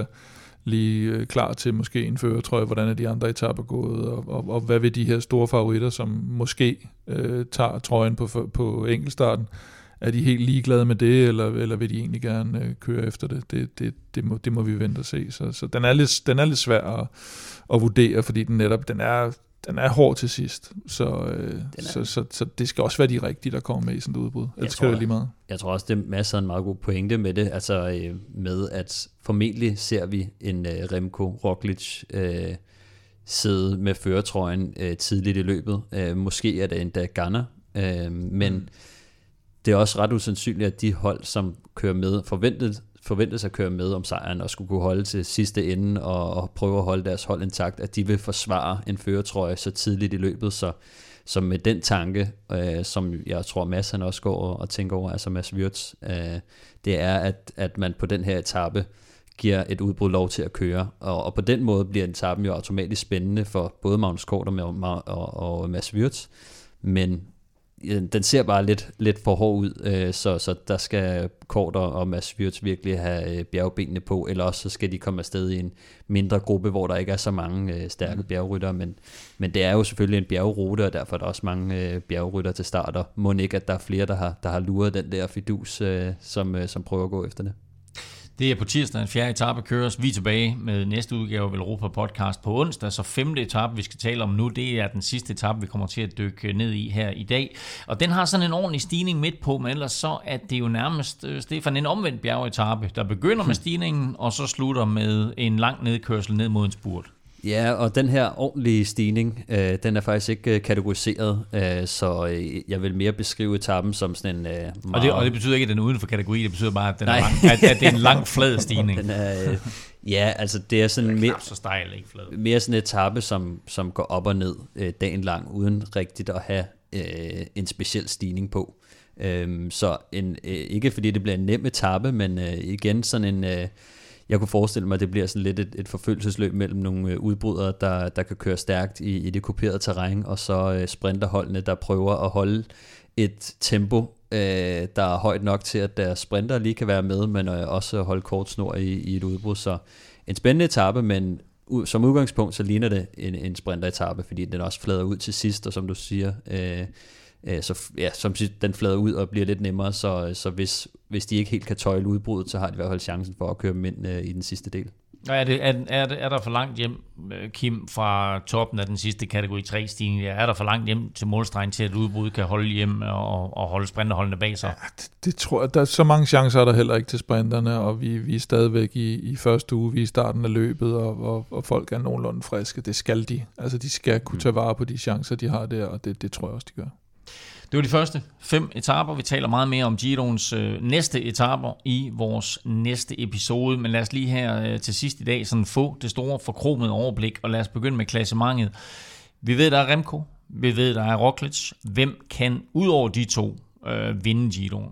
lige klar til måske en førertrøje, hvordan er de andre etaper gået, og, og, og hvad vil de her store favoritter, som måske øh, tager trøjen på, på enkeltstarten, er de helt ligeglade med det, eller, eller vil de egentlig gerne øh, køre efter det? Det, det, det, må, det må vi vente og se. Så, så den, er lidt, den er lidt svær at, at vurdere, fordi den netop, den er, den er hård til sidst. Så, øh, så, så, så det skal også være de rigtige, der kommer med i sådan et udbrud. Ellers skal det lige meget. Jeg tror også, det er masser af en meget god pointe med det, altså øh, med at formentlig ser vi en øh, Remco Roglic øh, sidde med førertrøjen øh, tidligt i løbet. Øh, måske er det endda Ganna, øh, men mm. det er også ret usandsynligt, at de hold, som kører med, forventet, forventes at køre med om sejren og skulle kunne holde til sidste ende og, og prøve at holde deres hold intakt, at de vil forsvare en førertrøje så tidligt i løbet, så, så med den tanke, øh, som jeg tror Mads han også går og, og tænker over, altså Mads Wirtz, øh, det er, at, at man på den her etape giver et udbrud lov til at køre, og, og på den måde bliver etappen jo automatisk spændende for både Magnus Kort og, og, og, og Mads Wirtz, men den ser bare lidt, lidt for hård ud, øh, så, så der skal Kort og Mads Wirtz virkelig have øh, bjergbenene på, eller også så skal de komme afsted i en mindre gruppe, hvor der ikke er så mange øh, stærke bjergryttere, men, men det er jo selvfølgelig en bjergrute, og derfor er der også mange øh, bjergryttere til start, og må ikke, at der er flere, der har, der har luret den der fidus, øh, som, øh, som prøver at gå efter det. Det er på tirsdag, en fjerde etape køres. Vi er tilbage med næste udgave af Velropa Podcast på onsdag, så femte etape, vi skal tale om nu, det er den sidste etape, vi kommer til at dykke ned i her i dag. Og den har sådan en ordentlig stigning midt på, men ellers så er det jo nærmest, Stefan, en omvendt bjergetape, der begynder med stigningen, og så slutter med en lang nedkørsel ned mod en spurt. Ja, og den her ordentlige stigning, øh, den er faktisk ikke øh, kategoriseret, øh, så øh, jeg vil mere beskrive etappen som sådan en... Øh, meget... og, det, og det betyder ikke, at den er uden for kategori, det betyder bare, at, den er lang, at, at det er en lang flad stigning. Den er, øh, ja, altså det er sådan... Den er mere, knap så stejl, ikke flad. Mere sådan en etape, som, som går op og ned øh, dagen lang, uden rigtigt at have øh, en speciel stigning på. Øh, så en, øh, ikke fordi det bliver en nem etape, men øh, igen sådan en... Øh, Jeg kunne forestille mig, at det bliver sådan lidt et, et forfølgelsesløb mellem nogle udbrydere, der, der kan køre stærkt i, i det kuperede terræn, og så øh, sprinterholdene, der prøver at holde et tempo, øh, der er højt nok til, at deres sprinter lige kan være med, men øh, også holde kort snor i, i et udbrud. Så en spændende etape, men u- som udgangspunkt, så ligner det en, en sprinteretape, fordi den også flader ud til sidst, og som du siger... Øh, Så ja, som den flader ud og bliver lidt nemmere, så, så hvis, hvis de ikke helt kan tøjle udbruddet, så har de i hvert fald chancen for at køre dem ind i den sidste del. Er, det, er, er, er der for langt hjem, Kim, fra toppen af den sidste kategori tre stigning? Er der for langt hjem til målstregen til, at udbruddet kan holde hjem og, og holde sprinterholdene bag sig? Ja, det, det tror jeg, der er så mange chancer er der heller ikke til sprinterne, og vi, vi er stadigvæk i, i første uge, vi er i starten af løbet, og, og, og folk er nogenlunde friske. Det skal de. Altså, de skal kunne tage vare på de chancer, de har der, og det, det tror jeg også, de gør. Det var de første fem etaper. Vi taler meget mere om Giroens øh, næste etaper i vores næste episode. Men lad os lige her øh, til sidst i dag sådan få det store forkromede overblik, og lad os begynde med klassementet. Vi ved, der er Remco. Vi ved, der er Roglic. Hvem kan ud over de to øh, vinde Giroen?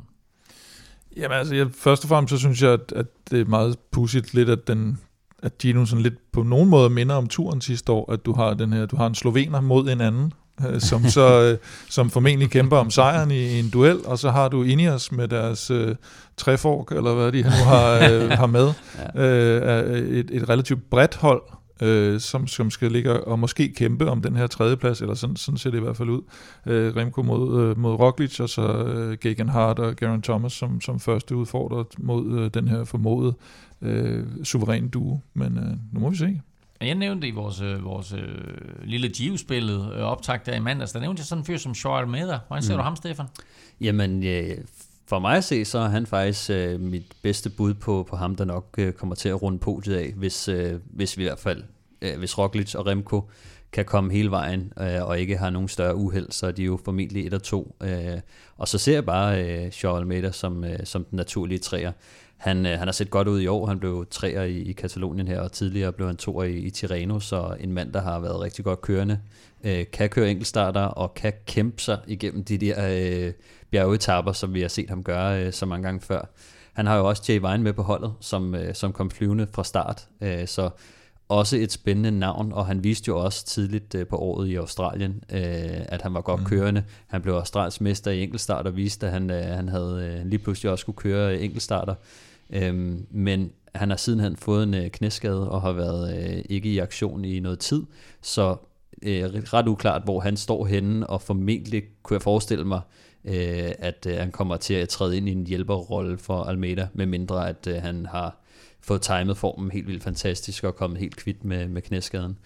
Jamen altså, jeg, først og fremmest så synes jeg, at, at det er meget pudsigt lidt, at den at Gino sådan lidt på nogen måde minder om turen sidste år, at du har den her, du har en slovener mod en anden, øh, som så øh, som formentlig kæmper om sejren i, i en duel, og så har du Ineos med deres øh, træfork, eller hvad de nu har, øh, har med, øh, et, et relativt bredt hold, øh, som, som skal ligge og måske kæmpe om den her tredjeplads, eller sådan, sådan ser det i hvert fald ud. Øh, Remco mod, øh, mod Roglic, og så øh, Geoghegan Hart og Geraint Thomas som, som første udfordrer mod øh, den her formodede øh, suveræn duo. Men øh, nu må vi se. Jeg nævnte i vores, vores øh, lille Giro-spillet øh, optakt der i mandags, der nævnte jeg sådan en fyr som Joao Almeida. Hvordan ser mm. du ham, Stefan? Jamen, øh, for mig at se, så er han faktisk øh, mit bedste bud på, på ham, der nok øh, kommer til at runde podiet af, hvis, øh, hvis vi i hvert fald, øh, hvis Roglic og Remco kan komme hele vejen, øh, og ikke har nogen større uheld, så er de jo formentlig et og to. Øh, og så ser jeg bare øh, Joao Almeida som, øh, som den naturlige træer. Han, øh, han har set godt ud i år, han blev treer i, i Katalonien her, og tidligere blev han toer i, i Tirreno, så en mand, der har været rigtig godt kørende, øh, kan køre enkeltstarter og kan kæmpe sig igennem de der øh, bjergetapper, som vi har set ham gøre øh, så mange gange før. Han har jo også Jay Vine med på holdet, som, øh, som kom flyvende fra start, øh, så også et spændende navn, og han viste jo også tidligt øh, på året i Australien, øh, at han var godt mm. kørende. Han blev australsk mester i enkeltstart og viste, at han, øh, han havde øh, lige pludselig også kunne køre enkeltstarter. Øhm, men han har sidenhen fået en øh, knæskade og har været øh, ikke i aktion i noget tid, så øh, ret uklart, hvor han står henne, og formentlig kunne jeg forestille mig, øh, at øh, han kommer til at træde ind i en hjælperrolle for Almeida, med mindre at øh, han har fået timet formen helt vildt fantastisk og kommet helt kvidt med, med knæskaden.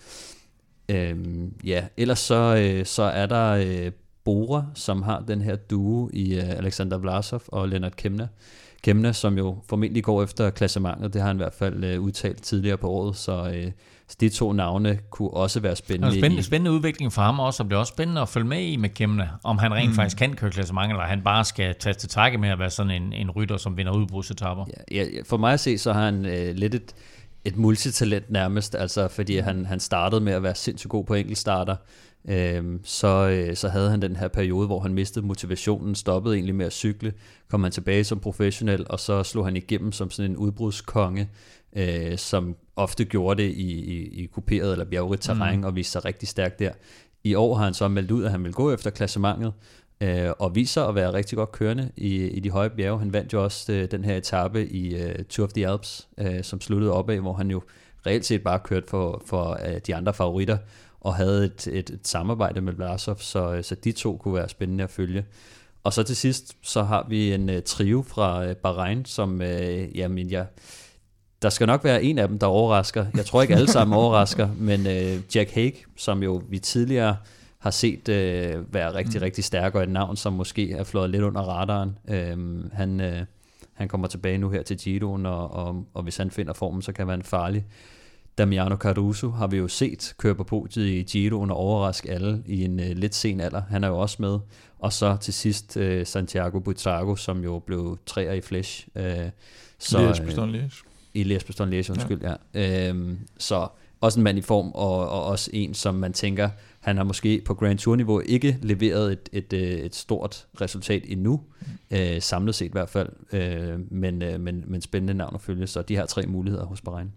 Øhm, ja, ellers så, øh, så er der øh, Bora, som har den her duo i øh, Alexander Vlasov og Lennart Kemna. Kemna, som jo formentlig går efter klassementet, det har han i hvert fald øh, udtalt tidligere på året, så, øh, så de to navne kunne også være spændende. Spændende, spændende udvikling for ham også, og det er også spændende at følge med i med Kemna, om han rent mm. faktisk kan køre klassementet, eller han bare skal tage til takke med at være sådan en, en rytter, som vinder udbrudsetapper. Ja, ja, for mig at se, så har han øh, lidt et, et multitalent nærmest, altså fordi han, han startede med at være sindssygt god på enkeltstarter, Øhm, så, øh, så havde han den her periode, hvor han mistede motivationen, stoppede egentlig med at cykle, kom han tilbage som professionel, og så slog han igennem som sådan en udbrudskonge, øh, som ofte gjorde det i, i, i kuperet eller bjergrigt terræn, mm. og viste sig rigtig stærkt der. I år har han så meldt ud, at han vil gå efter klassementet, øh, og viser at være rigtig godt kørende i, i de høje bjerge. Han vandt jo også øh, den her etape i øh, Tour of the Alps, øh, som sluttede opad, hvor han jo reelt set bare kørte for, for øh, de andre favoritter, og havde et, et, et samarbejde med Vlasov, så, så de to kunne være spændende at følge. Og så til sidst, så har vi en uh, trio fra uh, Bahrain, som, uh, jamen ja, der skal nok være en af dem, der overrasker. Jeg tror ikke alle sammen overrasker, men uh, Jack Haig, som jo vi tidligere har set uh, være rigtig, rigtig stærk, og et navn, som måske er flået lidt under radaren. Uh, han, uh, han kommer tilbage nu her til Giroen, og, og, og hvis han finder formen, så kan han være en farlig. Damiano Caruso har vi jo set køre på podiet i Giroen og overraske alle i en uh, lidt sen alder. Han er jo også med. Og så til sidst uh, Santiago Buitrago, som jo blev treer i Flesch. Uh, Liège-Bastogne-Liège. I Liège-Bastogne-Liège, undskyld, ja. ja. Uh, så også en mand i form, og, og også en, som man tænker, han har måske på Grand Tour-niveau ikke leveret et, et, et, et stort resultat endnu, mm. uh, samlet set i hvert fald, uh, men, uh, men, men spændende navn at følge, så de har tre muligheder hos Bahrain.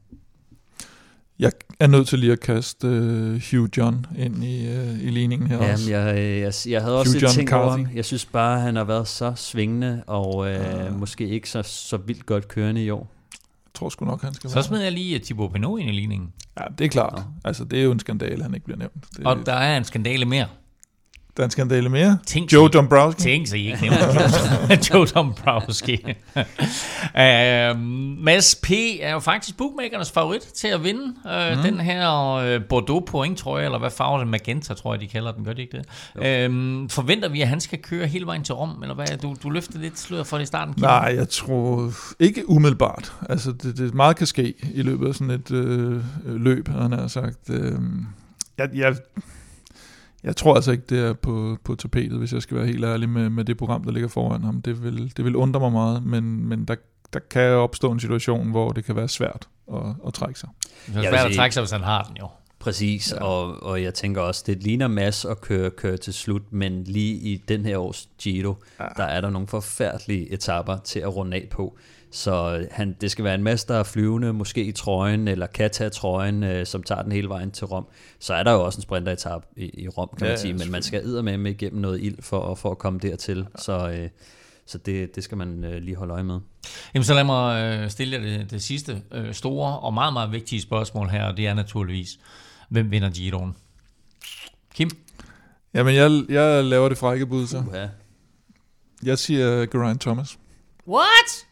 Jeg er nødt til lige at kaste uh, Hugh John ind i, uh, i ligningen her. Jamen, jeg, jeg, jeg havde også lidt tænkt over ham. Jeg synes bare, han har været så svingende, og uh, ja. måske ikke så, så vildt godt kørende i år. Jeg tror sgu nok, han skal så være. Så smider jeg lige Thibaut Pinot ind i ligningen. Ja, det er klart. Ja. Altså, det er jo en skandale, han ikke bliver nævnt. Det, og der er en skandale mere. Der er en skandale mere. Tænk Joe Dombrowski. Tænk så I ikke nævnt Joe Dombrowski. uh, Mads P. er jo faktisk bookmakernes favorit til at vinde uh, mm. den her uh, Bordeaux point, tror jeg, eller hvad farve den? Magenta, tror jeg, de kalder den. Gør de ikke det? Uh, forventer vi, at han skal køre hele vejen til Rom, eller hvad? Du, du løfter lidt sløret for det i starten. Kim. Nej, jeg tror ikke umiddelbart. Altså, det, det meget kan ske i løbet af sådan et øh, løb, han har sagt. Øh, jeg... jeg Jeg tror altså ikke, det er på, på tapetet, hvis jeg skal være helt ærlig med, med det program, der ligger foran ham. Det vil, det vil undre mig meget, men, men der, der kan opstå en situation, hvor det kan være svært at, at trække sig. Det er svært at trække sig, hvis han har den jo. Præcis, ja. og, og jeg tænker også, det ligner Mads at køre, køre til slut, men lige i den her års Giro, ja. der er der nogle forfærdelige etaper til at runde af på. Så han, det skal være en Mads, der er flyvende, måske i trøjen, eller kan tage trøjen, øh, som tager den hele vejen til Rom. Så er der jo også en sprinteretape i, i Rom, kan ja, man sige, men man skal eddermame igennem noget ild for, for at komme dertil. Ja. Så, øh, så det, det skal man øh, lige holde øje med. Jamen så lad mig øh, stille jer det, det sidste øh, store og meget, meget vigtige spørgsmål her, og det er naturligvis, hvem vinder Giroen? Kim? Jamen, jeg, jeg laver det frække bud, så. Uh-huh. Jeg siger Geraint Thomas. What?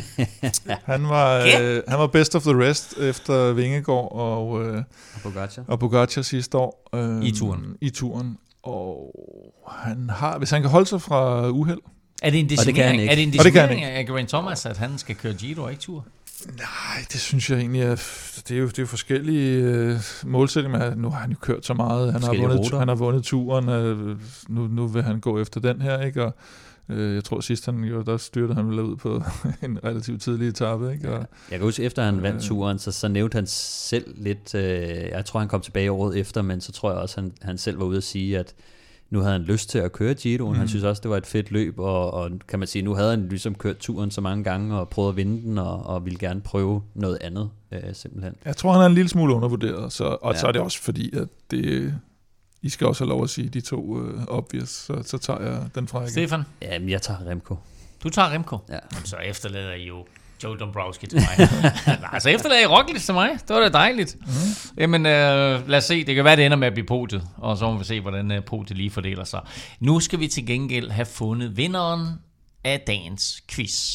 han, var, øh, han var best of the rest efter Vingegaard og, øh, og Pogacar. og Pogacar sidste år. Øh, I turen. I turen. Og han har, hvis han kan holde sig fra uheld. Er det en decimering, er det en decimering af Geraint Thomas, at han skal køre Giro og ikke tur? Nej, det synes jeg egentlig er, det er jo, det er jo forskellige øh, målsætninger. Nu har han jo kørt så meget. Han har vundet, han har vundet turen. Øh, nu, nu vil han gå efter den her, ikke? Og øh, jeg tror sidst han gjorde, der styrte han vel ud på en relativt tidlig etape, ikke? Og, jeg kan huske, efter han vandt turen, så, så nævnte han selv lidt, øh, jeg tror han kom tilbage året efter, men så tror jeg også, han, han selv var ude at sige, at nu havde han lyst til at køre Giroen. Mm. Han synes også, det var et fedt løb, og, og kan man sige, nu havde han ligesom kørt turen så mange gange, og prøvet at vinde den, og, og ville gerne prøve noget andet, øh, simpelthen. Jeg tror, han er en lille smule undervurderet, så, og ja. Så er det også fordi, at det, I skal også have lov at sige de to uh, obvious, så, så tager jeg den fra igen. Stefan? Jamen, jeg tager Remco. Du tager Remco? Ja. Så efterlader I jo Joe Dombrowski til mig. Nej, så efterlader I Roglic til mig. Det var da dejligt. Mm-hmm. Jamen, øh, lad os se. Det kan være, det ender med at blive podiet, og så må vi se, hvordan øh, podiet lige fordeler sig. Nu skal vi til gengæld have fundet vinderen af dagens quiz.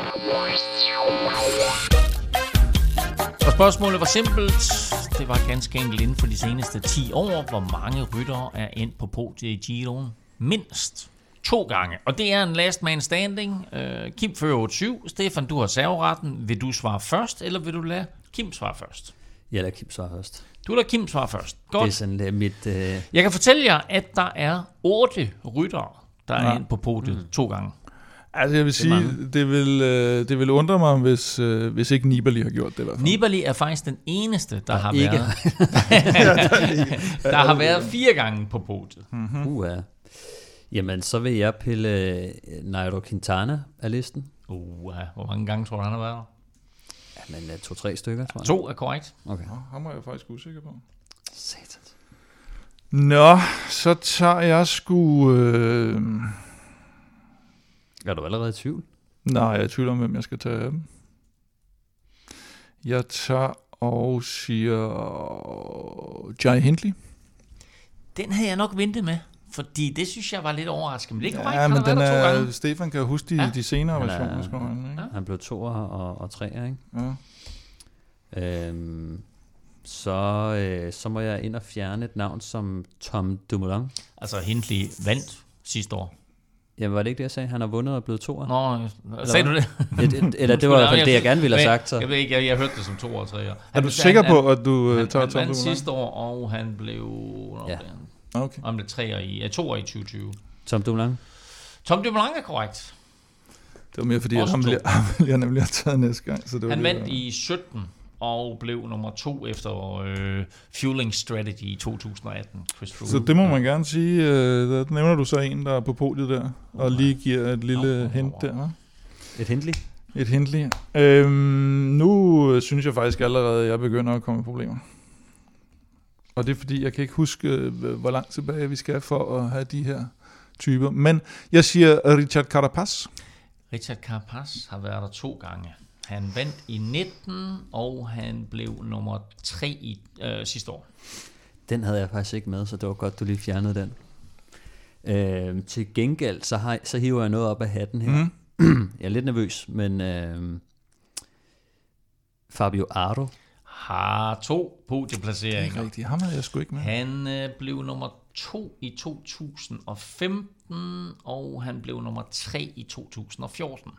Og spørgsmålet var simpelt. Det var ganske enkelt inden for de seneste ti år. Hvor mange ryttere er endt på podiet i Giroen? Mindst to gange. Og det er en last man standing. Uh, Kim fører otte syv. Stefan, du har serveretten. Vil du svare først, eller vil du lade Kim svare først? Jeg lader Kim svare først. Du lader Kim svare først. Godt. Det er sådan mit... Uh... Jeg kan fortælle jer, at der er otte ryttere, der er ja. endt på podiet mm. to gange. Altså jeg vil sige, det, det, vil, øh, det vil undre mig, hvis, øh, hvis ikke Nibali har gjort det i hvert fald. Nibali er faktisk den eneste, der, der har ikke. været... der har været fire gange på podiet. Mm-hmm. Uh, ja. Jamen, så vil jeg pille Nairo Quintana af listen. Uh, hvor mange gange tror du, han har været der? Jamen, to-tre stykker, tror jeg. To er korrekt. Okay. Nå, ham er jeg faktisk usikker på. Satans. Nå, så tager jeg sgu... Øh... Er du allerede i tvivl? Nej, jeg er i tvivl om, hvem jeg skal tage af dem. Jeg tager og siger... Jai Hindley. Den havde jeg nok ventet med. Fordi det synes jeg var lidt overraskende. Men det er korrekt, ja, men den er, gange. Stefan kan huske de, ja. de senere versioner. Han, er, ja. han blev toer og, og treer, ikke? Ja. Øhm, så, øh, så må jeg ind og fjerne et navn som Tom Dumoulin. Altså Hindley vandt sidste år. Jamen var det ikke det, jeg sagde? Han har vundet og blevet toer? Nå, sagde du det? et, et, eller det var i hvert fald det, jeg gerne ville have sagt. Så. Jeg ved ikke, jeg, jeg hørte det som to og tre år. Er du sikker han, på, at du han, tager han, Tom han Dumoulin? sidste år, og han blev... Ja. Okay. Om det treer i, ja, toer i tyve tyve. Tom Dumoulin? Tom Dumoulin er korrekt. Det var mere fordi, at ham ville jeg nemlig have taget næste gang. Så det han var vandt i sytten og blev nummer to efter øh, Fueling Strategy i to tusind og atten. Så det må man gerne sige. Øh, der nævner du så en, der er på podiet der, og okay. lige giver et lille oh, hint der. Hva'? Et Hindley? Et Hindley. Øhm, nu synes jeg faktisk allerede, at jeg begynder at komme i problemer. Og det er fordi, jeg kan ikke huske, hvor langt tilbage vi skal for at have de her typer. Men jeg siger Richard Carapaz. Richard Carapaz har været der to gange. Han vandt i nitten, og han blev nummer tre i øh, sidste år. Den havde jeg faktisk ikke med, så det var godt, du lige fjernede den. Øh, til gengæld, så, har, så hiver jeg noget op af hatten her. Mm. Jeg er lidt nervøs, men øh, Fabio Aru har to podieplaceringer. Det er rigtigt, ham havde jeg sgu ikke med. Han øh, blev nummer to i to tusind og femten, og han blev nummer tre i to tusind og fjorten.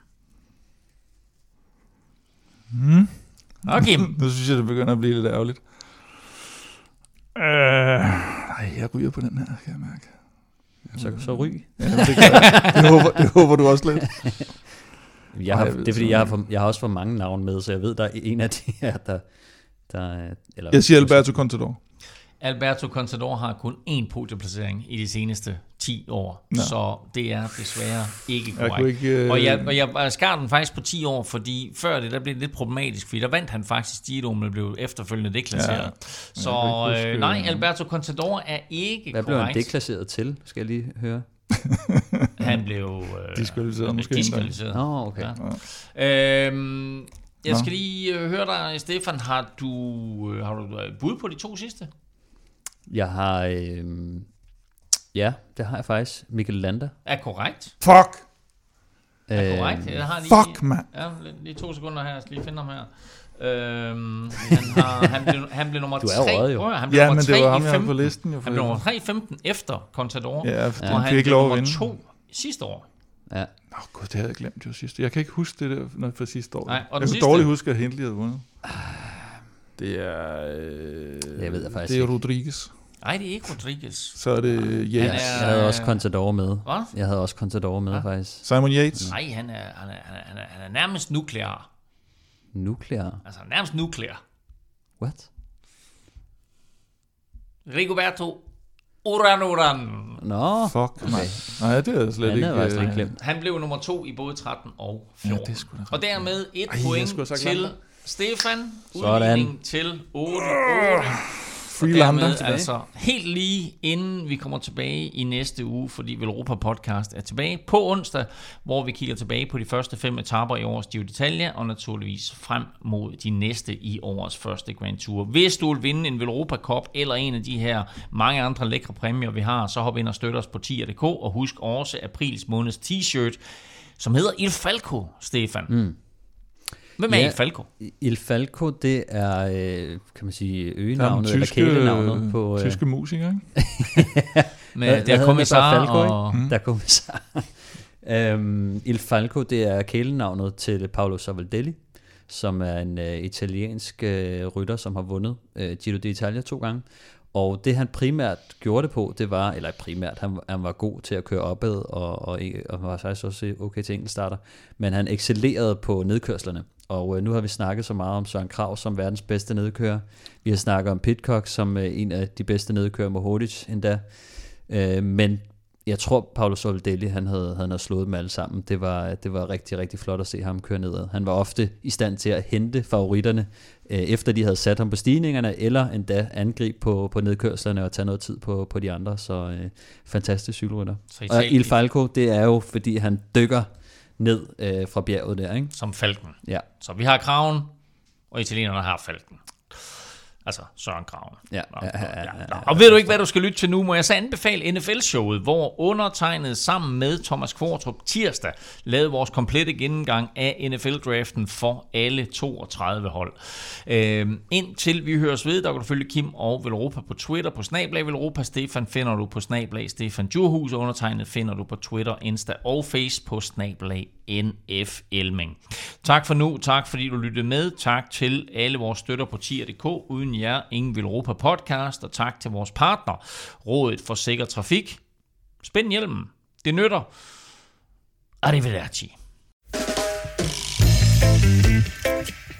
Mm. Okay. Nu synes jeg, det begynder at blive lidt ærgerligt. Øh, Ej, jeg ryger på den her, kan jeg mærke. Så, så ryg. Ja, det, det, håber, det håber du også lidt. Jeg har, Ej, jeg det er fordi, jeg har, for, jeg har også for mange navne med, så jeg ved, der er en af de her, der... der eller, jeg siger Alberto Contador. Alberto Contador har kun én podieplacering i de seneste ti år, ja. Så det er desværre ikke korrekt. Ikke, øh... Og jeg, og jeg skar den faktisk på ti år, fordi før det, der blev det lidt problematisk, fordi der vandt han faktisk Giro, men blev efterfølgende deklasseret. Ja. Så huske, øh, nej, Alberto Contador er ikke Hvad korrekt. Hvad blev han deklasseret til, skal jeg lige høre? Han blev øh, diskvalificeret måske. Diskvalificeret. Åh, oh, okay. Ja. Øhm, jeg skal lige høre dig, Stefan, har du, har du bud på de to sidste? Jeg har, øh, ja, det har jeg faktisk. Mikel Landa. Er korrekt. Fuck! Er korrekt. Jeg har lige, Fuck, mand. Ja, lige to sekunder her. Jeg skal lige finde ham her. Øhm, han, har, han, blev, han blev nummer tre. Du er jo røget, jo. Han blev ja, nummer men det var ham, jeg havde på listen. Jo, han blev nummer tre i femten efter Contador. Ja, for og han han fik ikke blev lov at nummer vinde. to sidste år. Ja. Åh oh, gud, det havde jeg glemt jo sidste. Jeg kan ikke huske det der fra sidste år. Nej, jeg kunne sidste... dårligt huske, at Hindley havde vundet. Det er... Øh, jeg ved jeg faktisk Det er ikke. Rodriguez. Nej, det er ikke Rodriguez. Så er det Yates. Er, jeg havde også Contador med. Hvad? Jeg havde også Contador med, ja. faktisk. Simon Yates? Nej, han er, han er, han er, han er nærmest nuklear. Nuklear? Altså nærmest nuklear. What? Rigoberto Uran Uran. Nå. Fuck, okay. Nej, det er slet han ikke... Er ikke glemt. Han blev nummer to i både tretten og fjorten. Ja, det og dermed et Ej, point til langt. Stefan. Udligning til otte otte. Freelander tilbage. Altså helt lige inden vi kommer tilbage i næste uge, fordi Velropa Podcast er tilbage på onsdag, hvor vi kigger tilbage på de første fem etaper i årets Giro d'Italia, og naturligvis frem mod de næste i årets første Grand Tour. Hvis du vil vinde en Velropa Cup eller en af de her mange andre lækre præmier, vi har, så hop ind og støt os på tier punktum d k, og husk også aprils måneds t-shirt, som hedder Il Falco, Stefan. Mm. Hvem er ja, Il Falco? Il Falco, det er, kan man sige, øgenavnet eller kælenavnet på... Øh, tyske musikere, ikke? Med der kommissar og... Der kommissar. um, Il Falco, det er kælenavnet til Paolo Savoldelli, som er en uh, italiensk uh, rytter, som har vundet uh, Giro d'Italia to gange. Og det han primært gjorde det på, det var, eller primært, han, han var god til at køre opad, og, og, og var faktisk også okay til enkeltstarter, men han excellerede på nedkørslerne. Og øh, nu har vi snakket så meget om Søren Kragh som verdens bedste nedkører. Vi har snakket om Pidcock som øh, en af de bedste nedkører, Mohoric endda. Øh, men jeg tror, Paolo Savoldelli, han havde, han havde slået dem alle sammen. Det var, det var rigtig, rigtig flot at se ham køre nedad. Han var ofte i stand til at hente favoritterne, øh, efter de havde sat ham på stigningerne, eller endda angribe på, på nedkørslerne og tage noget tid på, på de andre. Så øh, fantastisk cykelrytter. Og Il Falco, det er jo, fordi han dykker ned øh, fra bjerget der, ikke? Som falken. Ja. Så vi har Kraven, og italienerne har falken. Altså Søren Kraven. Ja. Nå, ja, ja, ja, ja. Og ved du ikke, hvad du skal lytte til nu? Må jeg så anbefale N F L-showet, hvor undertegnet sammen med Thomas Kvartrup tirsdag lavede vores komplette gennemgang af N F L-draften for alle toogtredive hold. Øhm, indtil vi høres ved, der kan du følge Kim og Velropa på Twitter, på snablag Velropa. Stefan finder du på snablag Stefan Djurhus, og undertegnet finder du på Twitter, Insta og Face på snablag N F Elming. Tak for nu, tak fordi du lyttede med, tak til alle vores støtter på tier punktum d k, uden jer ingen Velropa Podcast, og tak til vores partner, Rådet for Sikker Trafik. Spænd hjelmen, det nytter. Arrivederci.